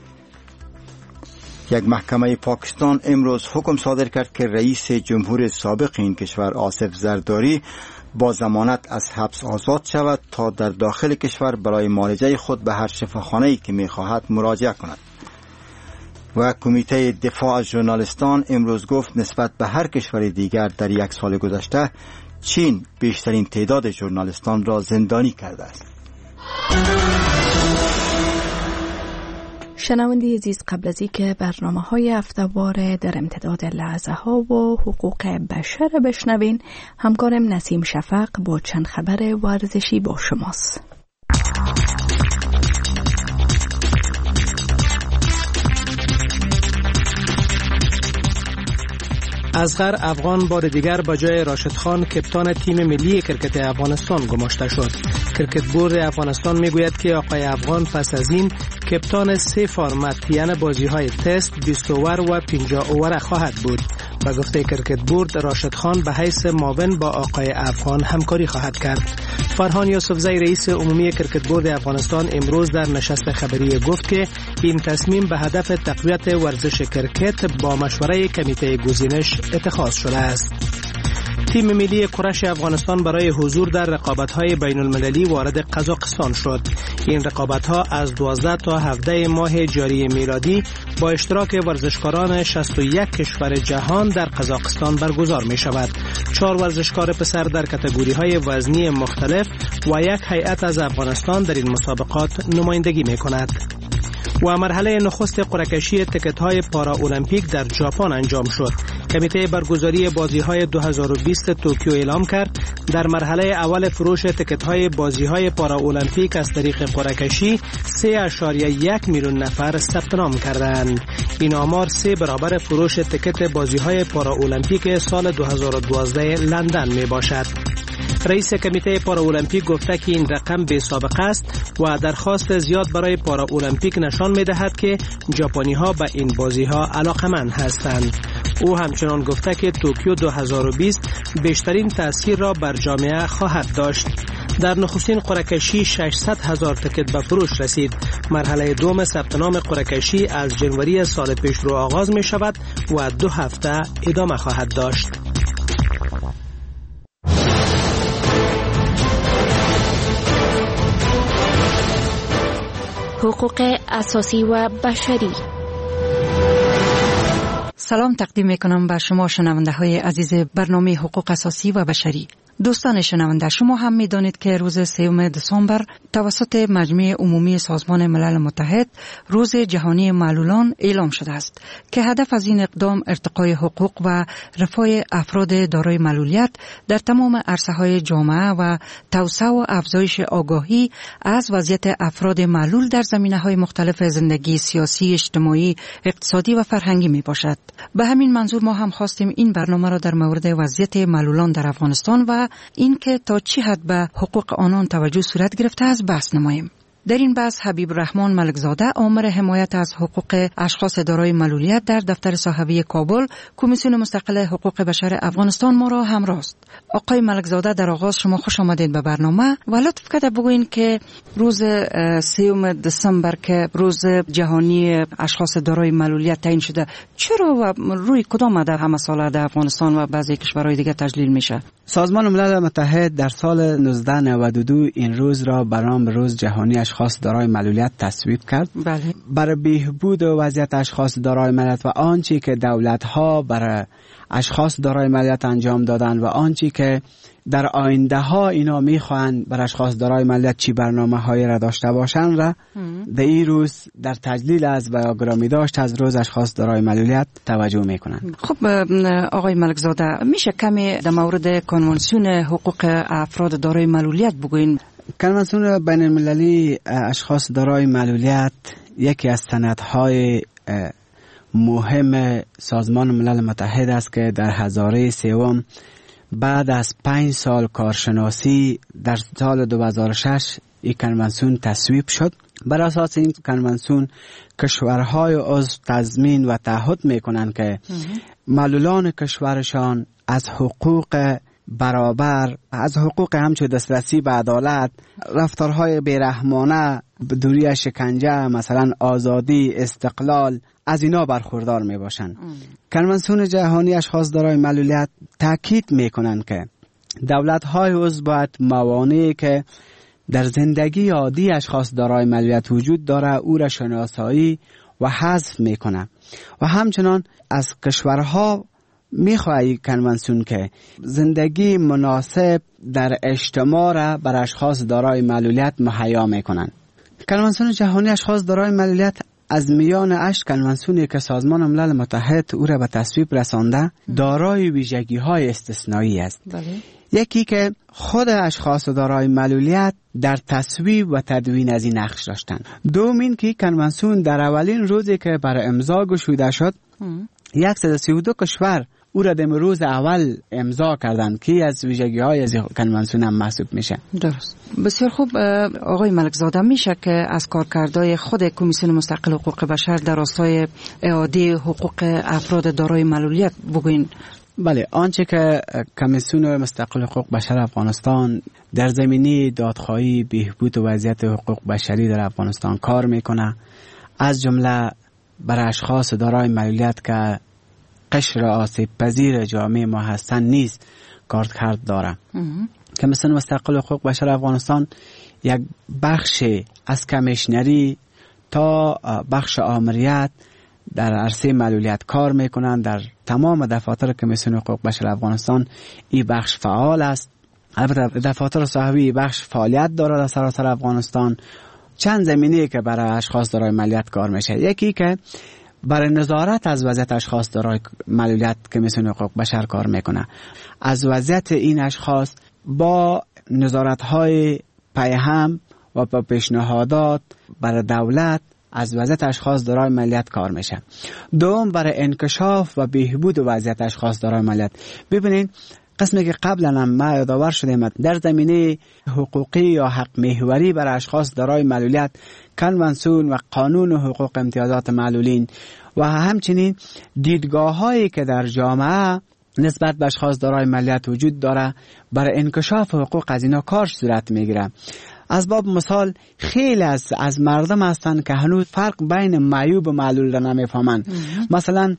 یک محکمه پاکستان امروز حکم صادر کرد که رئیس جمهور سابق این کشور آصف زرداری با ضمانت از حبس آزاد شود تا در داخل کشور برای معالجه خود به هر شفاخانه‌ای که می‌خواهد مراجعه کند. و کمیته دفاع از ژورنالیستان امروز گفت نسبت به هر کشور دیگر در یک سال گذشته چین بیشترین تعداد ژورنالیستان را زندانی کرده است. شنونده عزیز، قبل از اینکه برنامه های هفته‌وار در امتداد لحظه ها و حقوق بشر بشنوین، همکارم نسیم شفق با چند خبر ورزشی با شماست. اصغر افغان بار دیگر با جای راشد خان کپتان تیم ملی کرکت افغانستان گماشته شد. کرکت بورد افغانستان میگوید که آقای افغان پس از این کپتان سه فرمت یعنی بازی‌های تست، بیست اوور و پنجاه اوور خواهد بود. با گفته کرکت بورد راشد خان به حیث معاون با آقای افغان همکاری خواهد کرد. فرهان یوسفزی رئیس عمومی کرکت بورد افغانستان امروز در نشست خبری گفت که این تصمیم به هدف تقویت ورزش کرکت با مشوره کمیته گزینش اتخاذ شده است. تیم ملی کرش افغانستان برای حضور در رقابت‌های بین‌المللی وارد قزاقستان شد. این رقابت‌ها از دوازده تا هفده ماه جاری میلادی با اشتراک ورزشکاران شصت و یک کشور جهان در قزاقستان برگزار می‌شود. چهار ورزشکار پسر در کاتگوری‌های وزنی مختلف و یک هیئت از افغانستان در این مسابقات نمایندگی می‌کند. و مرحله نخست قرعه‌کشی تکت‌های پارا المپیک در ژاپن انجام شد. کمیته برگزاری بازی‌های دو هزار و بیست توکیو اعلام کرد در مرحله اول فروش تکت‌های بازی‌های پارا المپیک از طریق قرعه‌کشی سه و یک میلیون نفر ثبت نام کردند. این آمار سه برابر فروش تکت بازی‌های پارا المپیک سال دو هزار و دوازده لندن میباشد. رئیس کمیته پارا المپیک گفته که این رقم بی سابقه است و درخواست زیاد برای پارا المپیک نشان می‌دهد که ژاپنی‌ها به این بازی‌ها علاقه‌مند هستند. او همچنان گفته که توکیو دو هزار و بیست بیشترین تأثیر را بر جامعه خواهد داشت. در نخستین قرعه‌کشی ششصد هزار تکت به فروش رسید. مرحله دوم ثبت نام قرعه‌کشی از جنوری سال پیش رو آغاز می شود و دو هفته ادامه خواهد داشت. حقوق اساسی و بشری. سلام تقدیم میکنم به شما شنونده های عزیز برنامه حقوق اساسی و بشری. دوستان شنونده، شما هم می دانید که روز سوم دسامبر توسط مجمع عمومی سازمان ملل متحد روز جهانی معلولان اعلام شده است که هدف از این اقدام ارتقای حقوق و رفاه افراد دارای معلولیت در تمام عرصه‌های جامعه و توسعه و افزایش آگاهی از وضعیت افراد معلول در زمینه‌های مختلف زندگی سیاسی، اجتماعی، اقتصادی و فرهنگی می باشد. به همین منظور ما هم خواستیم این برنامه را در مورد وضعیت معلولان در افغانستان و اینکه تا چه حد به حقوق آنان توجه صورت گرفته است بحث نماییم. در این بحث حبیب الرحمن ملکزاده، آمر حمایت از حقوق اشخاص دارای معلولیت در دفتر صاحبی کابل، کمیسیون مستقل حقوق بشر افغانستان ما را همراه است. آقای ملکزاده، در آغاز شما خوش آمدید به برنامه و لطف کرده بگوین که روز سوم دسامبر که روز جهانی اشخاص دارای معلولیت تعیین شده، چرا و روی کدام هدف همه ساله در افغانستان و بعضی کشورهای دیگه تجلیل میشه؟ سازمان ملل متحد در سال نوزده نود و دو این روز را به نام روز جهانی اشخاص دارای معلولیت تصویب کرد. بله. برای بهبود وضعیت اشخاص دارای معلولیت و آنچه که دولت‌ها برای اشخاص دارای معلولیت انجام دادن و آنچه که در آینده ها اینا میخواهند بر اشخاص دارای معلولیت چی برنامه هایی را داشته باشند را در این روز در تجلیل از و گرامی داشت از روز اشخاص دارای معلولیت توجه میکنند. خب آقای ملکزاده، میشه کمی در مورد کنوانسیون حقوق افراد دارای معلولیت بگوین؟ کنوانسیون بین المللی اشخاص دارای معلولیت یکی از سندهای مهم سازمان ملل متحد است که در هزاره سوم بعد از پنج سال کارشناسی در سال دو هزار و شش این کنوانسیون تصویب شد. بر اساس این کنوانسیون کشورهای عضو تضمین و تعهد میکنند که معلولان کشورشان از حقوق برابر، از حقوق همچون دسترسی به عدالت، رفتارهای بیرحمانه، دوری شکنجه، مثلا آزادی، استقلال، از اینا برخوردار می باشند. کنوانسیون جهانی اشخاص دارای معلولیت تاکید می کنند که دولت های عضو باید موانعی که در زندگی عادی اشخاص دارای معلولیت وجود داره او را شناسایی و حذف می کنند و همچنان از کشورها می خواهی کنوانسیون که زندگی مناسب در اجتماع را بر اشخاص دارای معلولیت مهیا می کنند. کنوانسیون جهانی اشخاص دارای معلولیت از میان هشت کنوانسیونی که سازمان ملل متحد او را به تصویب رسانده دارای ویژگی های استثنایی است. بله. یکی که خود اشخاص دارای معلولیت در تصویب و تدوین از این نقش داشتند. دوم این که کنوانسیون در اولین روزی که برای امضا گشوده شد صد و سی و دو کشور او را در روز اول امضا کردند که از ویژگی های از کنوانسیون هم محسوب میشه. درست. بسیار خوب آقای ملکزاده، میشه که از کارکردهای خود کمیسیون مستقل حقوق بشر در راستای اعاده حقوق افراد دارای معلولیت بگوین؟ بله، آنچه که کمیسیون مستقل حقوق بشر افغانستان در زمینه دادخواهی بهبود وضعیت حقوق بشری در افغانستان کار میکنه، از جمله برای اشخاص دارای معلولیت که قشر آسیب پذیر جامعه ما هستند نیز کارکرد داره. کمیسیون مستقل حقوق بشر افغانستان یک بخش از کمیشنری تا بخش آمریت در عرصه معلولیت کار میکنند. در تمام دفاتر کمیسیون حقوق بشر افغانستان این بخش فعال است. البته دفاتر صاحبی بخش فعالیت داره در سراسر افغانستان. چند زمینه که برای اشخاص دارای معلولیت کار میشه. یکی که برای نظارت از وضعیت اشخاص دارای معلولیت کمیسیون حقوق بشر کار میکنه. از وضعیت این اشخاص با نظارت‌های پیهم و با پیشنهادات برای دولت از وضعیت اشخاص دارای معلولیت کار میشه. دوم، برای انکشاف و بهبود وضعیت اشخاص دارای معلولیت. ببینید قسمی که قبلا هم ما یادآور شدیم در زمینه حقوقی یا حق محوری برای اشخاص دارای معلولیت کنوانسیون و قانون حقوق امتیازات معلولین و همچنین دیدگاه هایی که در جامعه نسبت به اشخاص دارای معلولیت وجود داره برای انکشاف حقوق از اینا کار صورت میگیره. از باب مثال خیلی از از مردم هستند که هنوز فرق بین معیوب و معلول را نمیفهمند. مثلا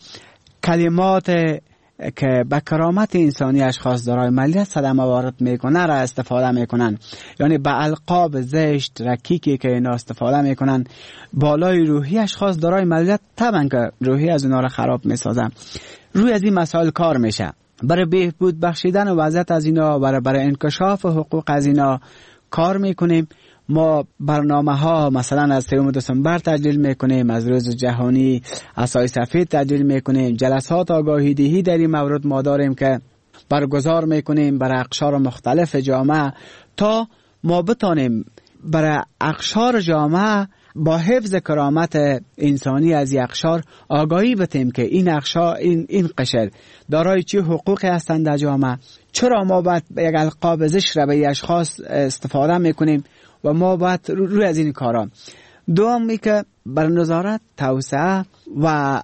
کلمات که به کرامت انسانی اشخاص دارای معلولیت صدمه وارد میکنه را استفاده میکنن، یعنی به القاب زشت رکیکی که اینا استفاده میکنن بالای روحی اشخاص دارای معلولیت، طبعا که روحی از اونا را خراب میسازن. روی از این مسائل کار میشه. برای بهبود بخشیدن وضعیت از اینا، برای برای انکشاف حقوق از اینا کار میکنیم. ما برنامه ها مثلا از سوم دسامبر تجلیل میکنیم، از روز جهانی عصای سفید تجلیل میکنیم، جلسات آگاهی دهی در این مورد ما داریم که برگزار میکنیم برای اقشار مختلف جامعه تا ما بتانیم برای اقشار جامعه با حفظ کرامت انسانی از این اقشار آگاهی بتیم که این اقشار این این قشر دارای چه حقوقی هستند در جامعه، چرا ما باید یک القاب زشت را به اشخاص استفاده میکنیم و ما باید روی از این کارا. دومی که بر نظارت، توسعه و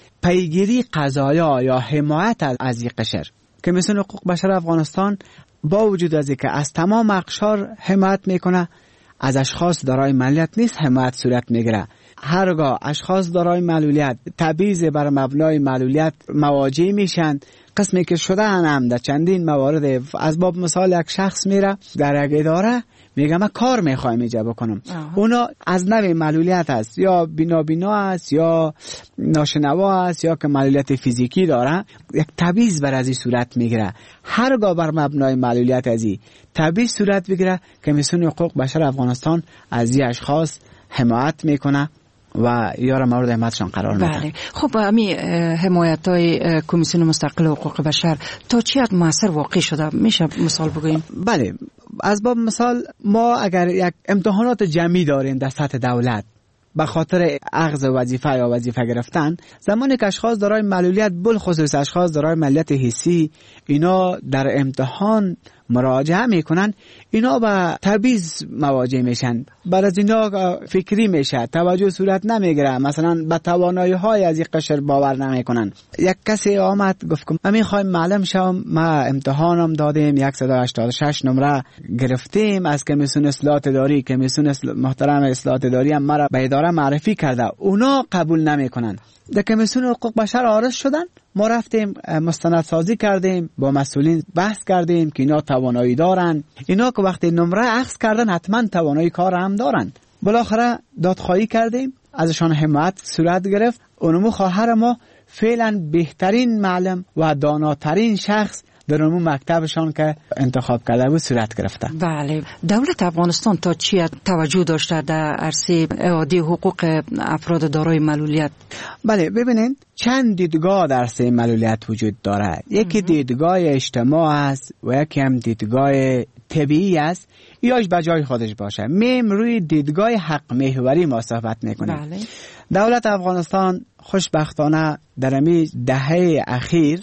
پیگیری قضایا یا حمایت از این قشر که مثل حقوق بشر افغانستان با وجود از اینکه از تمام اقشار حمایت میکنه، از اشخاص دارای معلولیت نیست حمایت صورت میگیره. هرگاه اشخاص دارای معلولیت تبعیض بر مبنای معلولیت مواجه میشن، قسمی که شده هم در چندین موارد. از باب مثال یک شخص میره در یک اداره میگه من کار میخوایم اینجا بکنم، اونا از نوع معلولیت است، یا بینابینا است یا ناشنوا است یا که معلولیت فیزیکی داره، یک تبعیض بر از این صورت میگیره. هرگاه بر مبنای معلولیت از این تبعیض صورت بگیره کمیسیون حقوق بشر افغانستان از این اشخاص حمایت میکنه و یار مورد حمایتشان قرار میده. بله. خب امی حمایت های کمیسیون مستقل حقوق بشر تا چی حد موثر واقع شده؟ میشه مثال بگوییم؟ بله، از باب مثال ما اگر یک امتحانات جمعی داریم در سطح دولت به خاطر اخذ وظیفه یا وظیفه گرفتن، زمانی که اشخاص دارای معلولیت، بالخصوص اشخاص دارای معلولیت حسی، اینا در امتحان مراجعه میکنن، اینا به تبعیض مواجه میشن، بعد از اینا فکری میشه، توجه صورت نمیگیره، مثلا به توانایی های از این قشر باور نمیکنن. یک کسی آمد گفت که من میخوایم معلم شم، ما امتحانم دادیم صد و هشتاد و شش نمره گرفتیم از کمیسیون اصلاحات اداری، کمیسیون محترم اصلاحات اداری هم مرا به اداره معرفی کرده، اونا قبول نمیکنن. در کمیسیون حقوق بشر عارض شدن، ما رفتیم مستندسازی کردیم، با مسئولین بحث کردیم که اینا توانایی دارن، اینا که وقتی نمره اخذ کردن حتما توانایی کار هم دارن. بالاخره دادخواهی کردیم، ازشان حمایت صورت گرفت. اونمو خواهر ما فعلا بهترین معلم و داناترین شخص در اون مکتبشان که انتخاب کرده بود صورت گرفته. بله. دولت افغانستان تا چی توجه داشته در عرصه اعاده حقوق افراد دارای معلولیت؟ بله، ببینید چند دیدگاه در عرصه معلولیت وجود داره. یکی دیدگاه اجتماع است و یکی هم دیدگاه طبیعی است، یاش بجای خودش باشه. میم روی دیدگاه حق محوری ما صحبت میکنیم. بله. دولت افغانستان خوشبختانه در امی دهه اخیر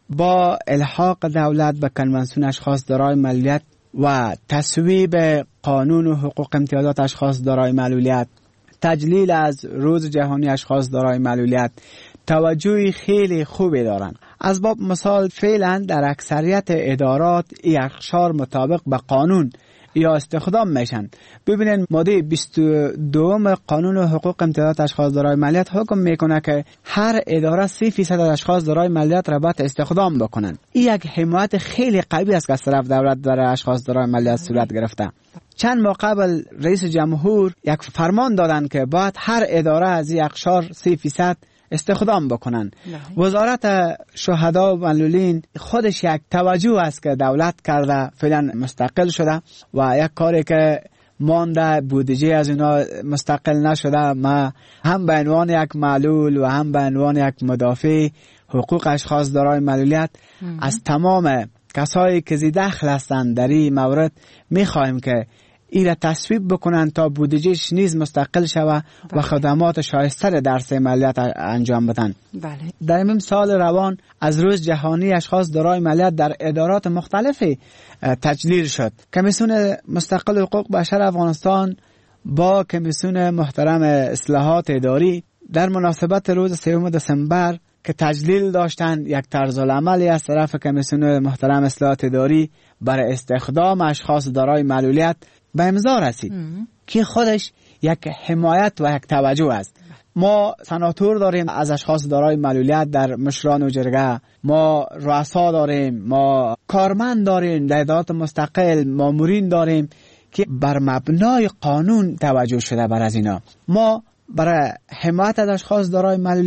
با الحاق دولت به کنوانسیون اشخاص دارای معلولیت و تصویب قانون و حقوق امتیازات اشخاص دارای معلولیت، تجلیل از روز جهانی اشخاص دارای معلولیت، توجهی خیلی خوبی دارن. از باب مثال فعلا در اکثریت ادارات این اقشار مطابق به قانون یا استخدام میشن. ببینید ماده بیست و دو قانون حقوق امتیازات اشخاص دارای معلولیت حکم میکنه که هر اداره سی فیصد از اشخاص دارای معلولیت را باید استخدام بکنن. این یک حمایت خیلی قوی است که از طرف دولت برای اشخاص دارای معلولیت صورت گرفته. چند ماه قبل رئیس جمهور یک فرمان دادن که باید هر اداره از این اقشار سی فیصد استخدام بکنن. وزارت شهدا و معلولین خودش یک توجه است که دولت کرده، فعلا مستقل شده و یک کاری که مانده بودجه از اینا مستقل نشده. ما هم به عنوان یک معلول و هم به عنوان یک مدافع حقوق اشخاص دارای معلولیت از تمام کسایی که ذی دخل هستند در این مورد میخواهیم که این را تصویب بکنن تا بودجهش نیز مستقل شود و خدمات شایسته در عرصه معلولیت انجام بدن. بله. در این سال روان از روز جهانی اشخاص دارای معلولیت در ادارات مختلفی تجلیل شد. کمیسیون مستقل حقوق بشر افغانستان با کمیسیون محترم اصلاحات اداری در مناسبت روز سوم دسامبر که تجلیل داشتن، یک طرز العملی از طرف کمیسیون محترم اصلاحات اداری برای استخدام اشخاص دارای معلولیت به امضا رسید که خودش یک حمایت و یک توجه است. ما سناتور داریم از اشخاص دارای معلولیت در مشران و جرگه، ما رؤسا داریم، ما کارمند داریم در ادارات مستقل، مامورین داریم که بر مبنای قانون توجه شده بر از اینا. ما برای حمایت از اشخاص دارای معلولیت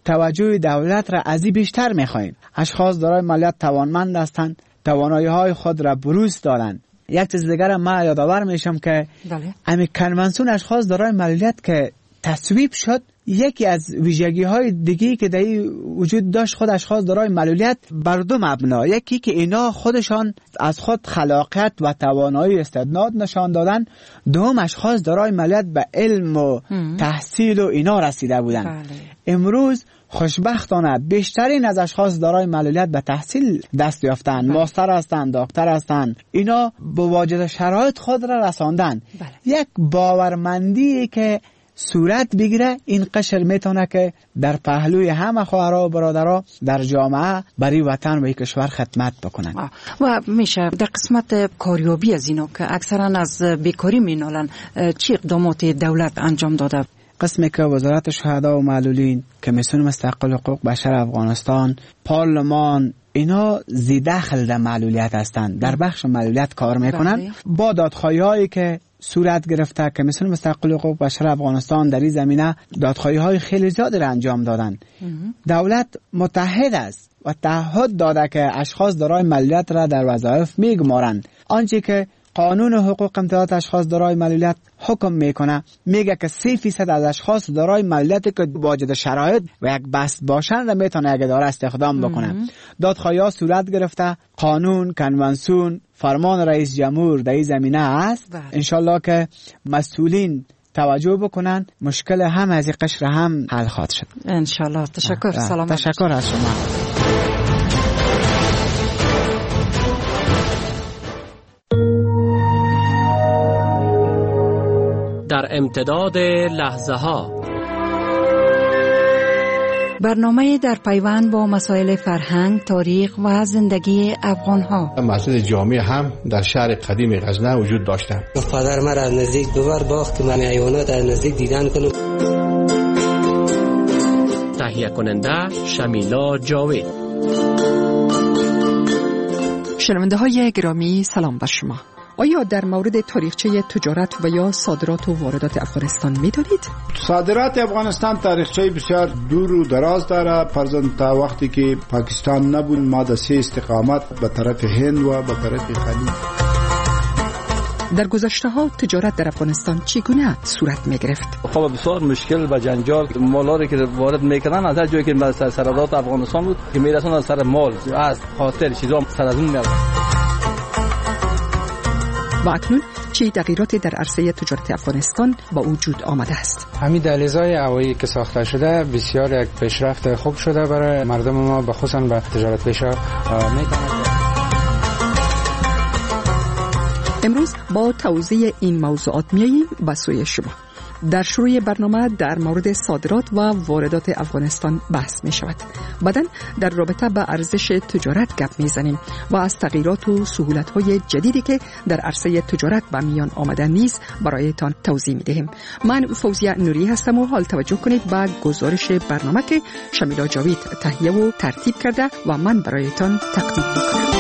توجه دولت را از این بیشتر میخواهیم. اشخاص دارای مالیات توانمند هستند، توانایی های خود را بروز دارند. یک چیز دیگر ما یادآور میشم که امی کنونسیون اشخاص دارای مالیات که تصویب شد، یکی از ویژگی های دیگه که در وجود داشت خود اشخاص دارای معلولیت بر دو مبنا. یکی که اینا خودشان از خود خلاقیت و توانایی استعداد نشان دادن، دوم اشخاص دارای معلولیت به علم و تحصیل و اینا رسیده بودن. بله. امروز خوشبختانه بیشترین از اشخاص دارای معلولیت به تحصیل دست یافتند، ماستر هستند، دکتر هستند، اینا با واجد شرایط خود را رساندن. بله. یک باورمندی که صورت بگیره این قشر میتونه که در پهلوی همه خواهرها و برادرها در جامعه برای وطن و کشور خدمت بکنن. و میشه در قسمت کاریابی از اینا که اکثرا از بیکاری مینالن، چی اقدامات دولت انجام داده؟ قسمی که وزارت شهدا و معلولین، کمیسیون مستقل حقوق بشر افغانستان، پارلمان، اینا زی دخل در معلولیت هستند، در بخش معلولیت کار میکنن. با دادخواهی هایی که صورت گرفته کمیسیون مستقل حقوق بشر افغانستان در این زمینه دادخواهی های خیلی زیادی را انجام دادن. دولت متحد است و تعهد داده که اشخاص دارای معلولیت را در وظایف میگمارند. آنچه که قانون حقوق امتیازات اشخاص دارای معلولیت حکم میکنه، میگه که سی فیصد از اشخاص دارای معلولیت که واجد شرایط و یک بست باشن را میتونه یک اداره استخدام بکنه. دادخواهی ها صورت گرفته، قانون، کنونسیون، فرمان رئیس جمهور در این زمینه است. انشالله که مسئولین توجه بکنن، مشکل هم از این قشر هم حل خواهد شد انشالله. تشکر. سلامت. تشکر از شما. در امتداد لحظه ها، برنامه در پیوند با مسائل فرهنگ، تاریخ و زندگی افغان ها. مسجد جامع هم در شهر قدیم غزنه وجود داشته. پدر من از نزدیک ببر باخت که من حیوانات از نزدیک دیدن کنم. تهیه کننده شمیلا جاوید. شنونده های گرامی سلام بر شما. آیا در مورد تاریخچه تجارت و یا صادرات و واردات افغانستان می‌دانید؟ صادرات افغانستان تاریخچه بسیار دور و دراز داره. فرضاً تا وقتی که پاکستان نبود ما در سه استقامت به طرف هند و به طرف خلیج. در گذشته ها تجارت در افغانستان چگونه صورت می گرفت؟ خب بسیار مشکل و جنجال، مالاری که وارد میکنن از هر جایی که سرحدات افغانستان بود که میرسونن سر مال از خاطر چیزا سر از اون میاد. و اکنون چه تغییراتی در عرصه تجارت افغانستان با وجود آمده است؟ همین دهلیزهای هوایی که ساخته شده بسیار یک پیشرفت خوب شده برای مردم ما، بخصوصا به تجارت پیشا میتونه. امروز با توضیح این موضوعات میاییم به سوی شما. در شروع برنامه در مورد صادرات و واردات افغانستان بحث می شود. بعداً در رابطه به ارزش تجارت گپ می زنیم و از تغییرات و سهولت‌های جدیدی که در عرصه تجارت به میان آمده نیز برایتان توضیح می دهیم. من فوزیه نوری هستم و حال توجه کنید به گزارش برنامه که شمیلا جاوید تهیه و ترتیب کرده و من برایتان تقدیم می کنم.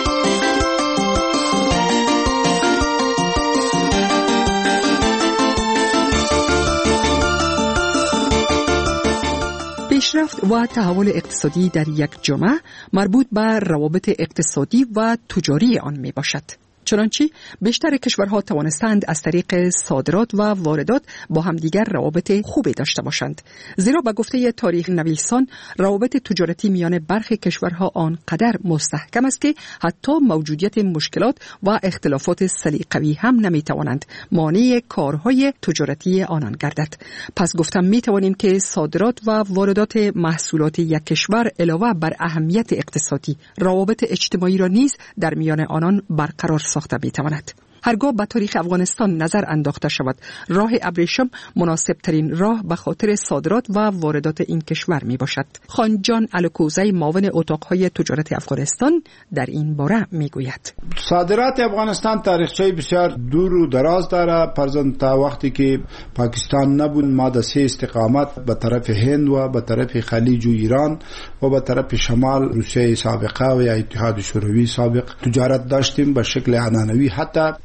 پیشرفت و تحول اقتصادی در یک جامعه مربوط به روابط اقتصادی و تجاری آن می باشد. چنانچه بیشتر کشورها توانستند از طریق صادرات و واردات با همدیگر روابط خوبی داشته باشند. زیرا به گفته تاریخ نویسان روابط تجارتی میان برخی کشورها آنقدر مستحکم است که حتی موجودیت مشکلات و اختلافات سلیقوی هم نمیتوانند مانع کارهای تجارتی آنان گردد. پس گفتم میتوانیم که صادرات و واردات محصولات یک کشور علاوه بر اهمیت اقتصادی، روابط اجتماعی را نیز در میان آنان برقرار ساخته میتواند. هرگاه به تاریخ افغانستان نظر انداخته شود، راه ابریشم مناسب ترین راه به خاطر صادرات و واردات این کشور می باشد. خان جان الکوزی، معاون اتاقهای تجارت افغانستان، در این باره می گوید. صادرات افغانستان تاریخچه بسیار دور و دراز داره. فرضاً تا وقتی که پاکستان نبود ما در سه استقامت به طرف هند و به طرف خلیج و ایران و به طرف شمال روسیه سابقه و یا اتحاد شوروی سابق تجارت داشتیم به شکل عنعنوی. حتی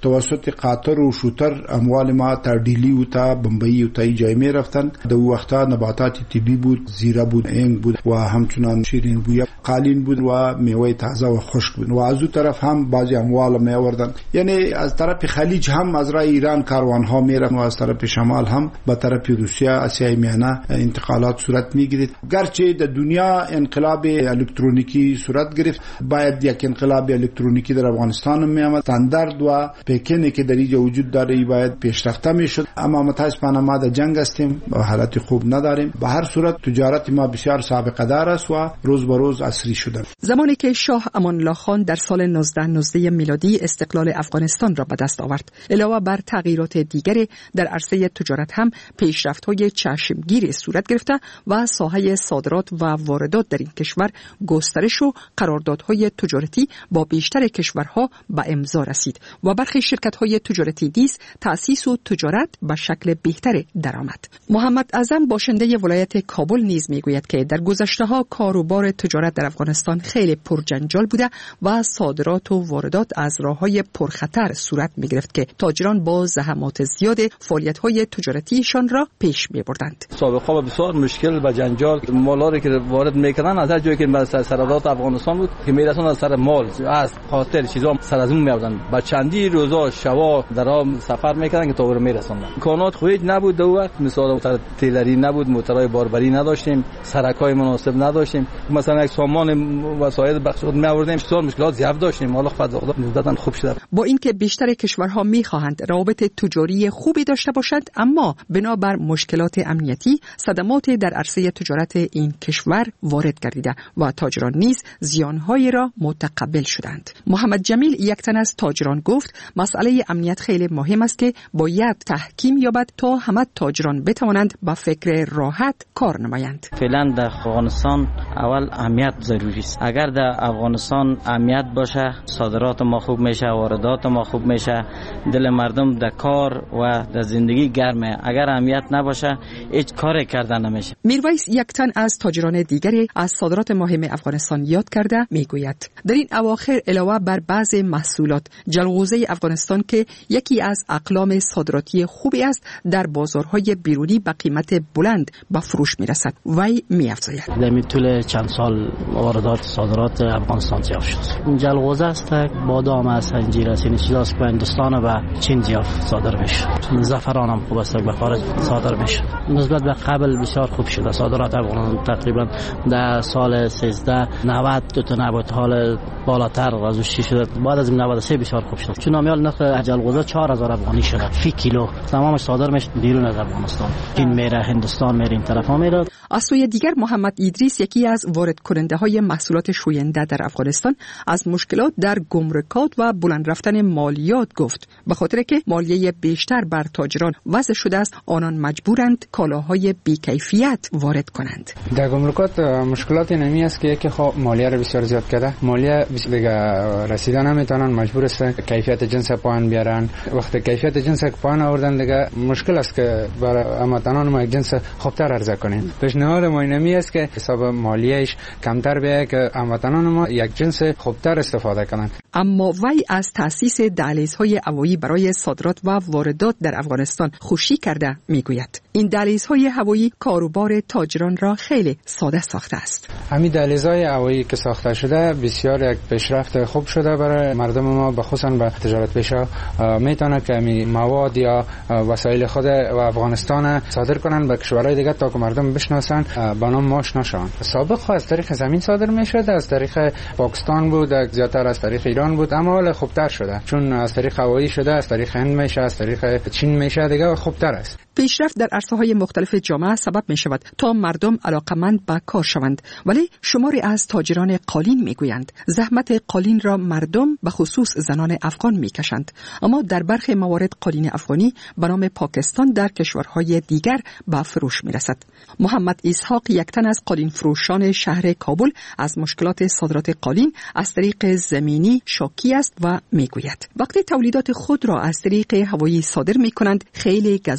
توسط قطر و شوتر اموال ما تا دیلی و تا بمبئی و تا جای می رفتن. در وقتا نباتات طبی بود، زیره بود، انگ بود و همچنان شیرین بویا، قالین بود و میوه تازه و خشک بود. و از اون طرف هم بعضی اموال می آوردن. یعنی از طرف خلیج هم از راه ایران کاروان ها می رفتن و از طرف شمال هم به طرف روسیه، آسیای میانه انتقالات صورت می گرفت. گرچه در دنیا انقلاب الکترونیکی صورت گرفت، باید یک انقلاب الکترونیکی در افغانستان می آمد. استاندارد و پیکنی که در اینجا وجود داره باید پیشرفته می شد. اما متاسفانه ما در جنگ هستیم و حالت خوب نداریم. به هر صورت تجارت ما بسیار سابقه دار است و روز به روز عصری شده. زمانی که شاه امان الله خان در سال نوزده نوزده میلادی استقلال افغانستان را به دست آورد، علاوه بر تغییرات دیگری در عرصه تجارت هم پیشرفت‌های چشمگیری صورت گرفته و ساحه صادرات و واردات در این کشور گسترش و قراردادهای تجارتی با بیشتر کشورها به امضا رسید و برخی شرکت‌های تجارتی نیز تأسیس و تجارت به شکل بهتری درآمد. محمد اعظم باشنده ولایت کابل نیز میگوید که در گذشته‌ها کاروبار تجارت در افغانستان خیلی پرجنجال بوده و صادرات و واردات از راه‌های پرخطر صورت می‌گرفت که تاجران با زحمات زیاد فعالیت‌های تجارتیشان را پیش می‌بردند. سابقا بسیار مشکل و جنجال مالاری که وارد می‌کردن از هر جایی که به سرحدات افغانستان بود که میرسوند از سر مال از خاطر چیزا سر از اون می‌آوردن. با چندی روزا شبا در راه سفر می‌کردن که تا اون میرسوندن. امکانات خویج نبود دو وقت، مثلا موتور تیلری نبود، موتورهای باربری نداشتیم، سرکای مناسب نداشتیم. مثلا یک سامان وسایل بخش خود می‌آوردیم، بسیار مشکلات زیاد داشتیم. حالا خدا نسبتاً خوب شده. با اینکه بیشتر کشورها می‌خواهند روابط تجاری خوبی داشته باشند، اما بنابر مشکلات امنیتی صدمات در عرصه تجارت این کشور وارد گردیده و تاجران نیز زیان‌های را متقبل شدند. محمد جمیل یک تن از تاجران گفت مسئله امنیت خیلی مهم است که باید تحکیم یابد تا همه تاجران بتوانند با فکر راحت کار نمایند. فعلا در افغانستان اول امنیت ضروری است. اگر در افغانستان امنیت باشه، صادرات ما خوب میشه، واردات ما خوب میشه، دل مردم در کار و در زندگی گرمه. اگر امنیت نباشه هیچ کاری کردن نمیشه. میرویس یک تن از تاجران دیگری از صادرات مهم افغانستان یاد کرده میگوید در این اواخر علاوه بر بعض محصولات جلغوزه افغانستان که یکی از اقلام صادراتی خوبی است در بازارهای بیرونی به قیمت بلند به فروش میرسد. وی میافزاید در طول چند سال واردات صادرات افغانستان زیاد شد. جلغوزه است، بادام است، انجیر است، این چیزاست که هندوستان و چین زیاد صادر میشه. زعفران هم خوب است به خارج صادر میشه. نسبت به قبل بسیار خوب شده صادرات افغانستان. تقریبا در سال سیزده نود دو تا نبات حال بالاتر از شش شده. بعد از نود و سه بسیار خوب شد. چون امیال نرخ جلغوزه چهار هزار افغانی شده فی کیلو. تمامش صادر میشه بیرون از افغانستان. چین میره، هندوستان میره، این طرفا میره. از سوی دیگر محمد ادریس یکی از وارد کننده های محصولات شوینده در افغانستان از مشکلات در گمرکات و بلند رفتن مالیات گفت. به خاطر که مالیه بیشتر بر تاجران وضع شده است، آنان مجبورند کالاهای بی‌کیفیت وارد کنند. در گمرکات مشکلات نمی است که یکی خب مالیه را بسیار زیاد کرده. مالیه دیگه رسیدن نمیتونن، مجبور است کیفیت جنس پایین بیارن. وقتی کیفیت جنس پایین آوردن دیگه مشکل است که برای هموطنان ما یک جنس خوبتر عرضه کنیم. پیشنهاد ما اینمی است که حساب مالیهش کمتر بیاید که هموطنان ما یک جنس خوبتر استفاده کنند. اما وی از تأسیس دهلیزهای هوایی برای صادرات و واردات در افغانستان خوشی کرده میگوید این دهلیزهای هوایی کاروبار تاجران را خیلی ساده ساخته است. همین دهلیزهای هوایی که ساخته شده بسیار یک پیشرفت خوب شده برای مردم ما، بخصوصا به تجارت پیشا میتونه که می مواد یا وسایل خود و افغانستان صادر کنن به کشورهای دیگه تا که مردم بشناسن با نام ما آشنا شوند. سابق از طریق زمین صادر میشد، از طریق پاکستان بود، زیاتر از طریق ایران بود، اما حالا خوبتر شده چون از طریق هوایی شده، از طریق هند میشه، از طریق چین میشه، دیگه خوبتر است. پیشرفت در عرصه‌های مختلف جامعه سبب می شود تا مردم علاقمند به کار شوند، ولی شماری از تاجران قالین میگویند زحمت قالین را مردم به خصوص زنان افغان میکشند، اما در برخی موارد قالین افغانی به نام پاکستان در کشورهای دیگر به فروش میرسد. محمد اسحاق یک تن از قالین فروشان شهر کابل از مشکلات صادرات قالین از طریق زمینی شاکی است و میگوید وقتی تولیدات خود را از طریق هوایی صادر میکنند خیلی گزاف برای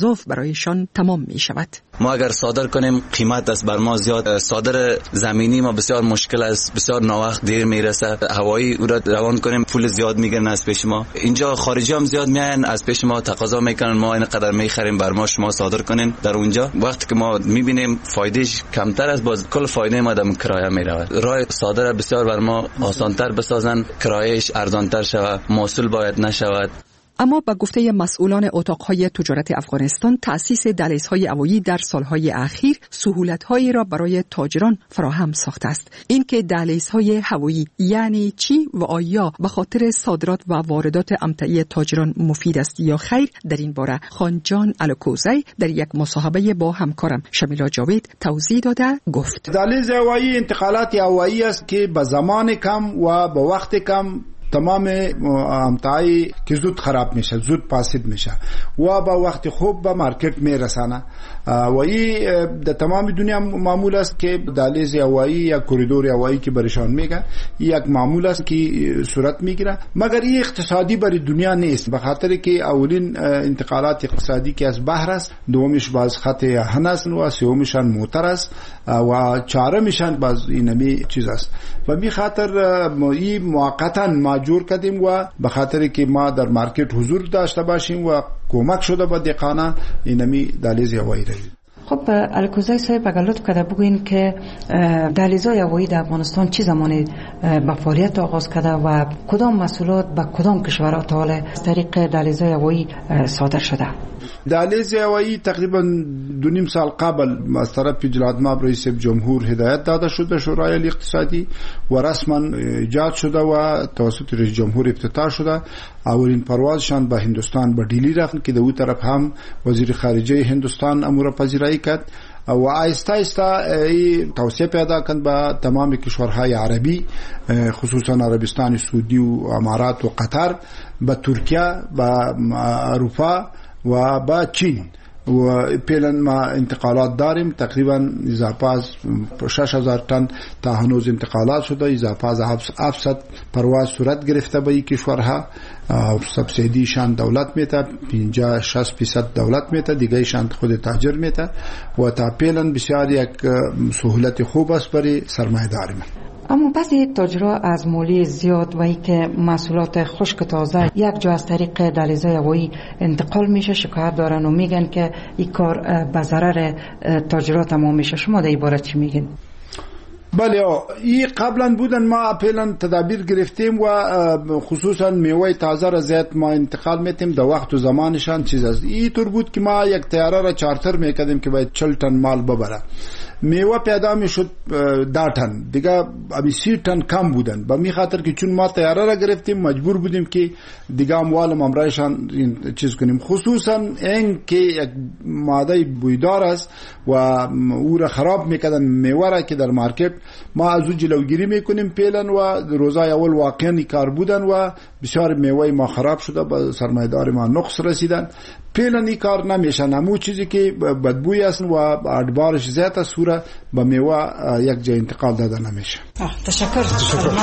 برایشان تمام می شود. ما اگر صادر کنیم قیمت است بر ما زیاد، صادر زمینی ما بسیار مشکل است، بسیار ناوقت دیر میرسه، هوایی او را روان کنیم پول زیاد میگیرن از پیش ما. اینجا خارجی هم زیاد میاین از پیش ما تقاضا میکنن ما اینقدر میخریم بر ما شما صادر کنین. در اونجا وقتی که ما میبینیم فایدهش کمتر است باز کل فایده ما در کرایه میرود. راه صادر بسیار بر ما آسانتر بسازن، کرایهش ارزانتر شود، موصول باید نشود. اما با گفته مسئولان اتاقهای تجارت افغانستان تأسیس دهلیزهای هوایی در سالهای اخیر سهولت‌هایی را برای تاجران فراهم ساخته است. این که دهلیزهای هوایی یعنی چی و آیا به خاطر صادرات و واردات امتعی تاجران مفید است یا خیر، در این باره خانجان الکوزی در یک مصاحبه با همکارم شمیلا جاوید توضیح داده گفت: دهلیز هوایی انتقالات هوایی است که به زمان کم و به وقت کم تمام امتعایی که زود خراب میشه، زود فاسد میشه و با وقت خوب به مارکت میرسانه و این در تمام دنیا معمول است که دهلیز هوایی یا کوریدور هوایی که برشان میگه یک معمول است که صورت میگیره، مگر این اقتصادی برای دنیا نیست، به خاطر که اولین انتقالات اقتصادی که از بحر است، دومش باز خط هن است و سومشان موتر است و چهارمشان باز اینمی چیز است و به خاطر این موقتا ماجور کردیم و به خاطر که ما در مارکت حضور داشته باشیم و کمک شده به دهقانا اینمی دهلیز هوایی رسید. خب الکوزی صاحب اگر لطف کرده بگوین که دهلیزهای هوایی در افغانستان چه زمانی به فعالیت آغاز کرده و کدام مسئولات به کدام کشورها تا حالا از طریق دهلیزهای هوایی صادر شده؟ دهلیز هوایی تقریبا دو نیم سال قبل از طرف جلال مآب رئیس جمهور هدایت داده شده شورای اقتصادی و رسما ایجاد شده و توسط رئیس جمهور افتتاح شده. اولین پروازشان به هندوستان به دلی رفت که در اون طرف هم وزیر خارجه هندوستان امور پذیرایی کرد و آیسته آیسته توسعه پیدا کرد به تمام کشورهای عربی، خصوصا عربستان سعودی و امارات و قطر، به ترکیه، به اروپا و با چین و پیلن ما انتقالات داریم. تقریبا اضافه از شش هزار تن تا هنوز انتقالات شده، اضافه از هفتصد پرواز صورت گرفته به این کشورها. سبسیدیشان دولت میته، پنجاه شصت فیصد دولت میته، دیگه شان خود تاجر میته و تا پیلن بسیار یک سهولت خوب است برای سرمایه‌داری. اما بعضی تاجرها از مالی زیاد و ای که محصولات خشک تازه یک جا از طریق دهلیزهای هوایی انتقال میشه شکایت دارن و میگن که این کار به ضرر تاجرها تمام میشه. شما در این باره چی میگین؟ بله، این قبلا بودن ما اپیلا تدابیر گرفتیم و خصوصا میوه تازه را زیاد ما انتقال میتیم در وقت و زمانشان چیز است. این طور بود که ما یک تیاره را چارتر میکردیم که باید چل تن مال ببره. میوه پیدا میشد ده تن، دیگه ابی سی تن کم بودن. به می خاطر که چون ما تیاره را گرفتیم مجبور بودیم که دیگه اموال ممرایشان چیز کنیم، خصوصا این که یک ماده بویدار است و او را خراب میکردن میوه را که در مارکت. ما از او جلوگیری میکنیم پیلن و روزای اول واقعا کار بودن و بسیار میوه ما خراب شده، به سرمایه‌دار ما نقص رسیدن. پیلن این کار نمیشن، همون چیزی که بدبوی است و ادبارش زیاد است سوره به میوه یک جای انتقال داده نمیشه. تشکر. تشکر.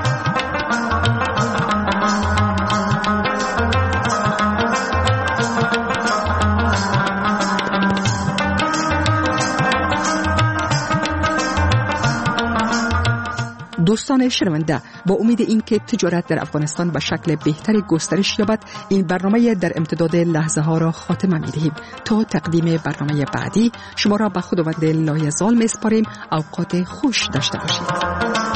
دوستان شنونده، با امید اینکه تجارت در افغانستان به شکل بهتری گسترش یابد، این برنامه در امتداد لحظه ها را خاتمه می دهیم. تا تقدیم برنامه بعدی شما را به خداوند لایزال می سپاریم. اوقات خوش داشته باشید.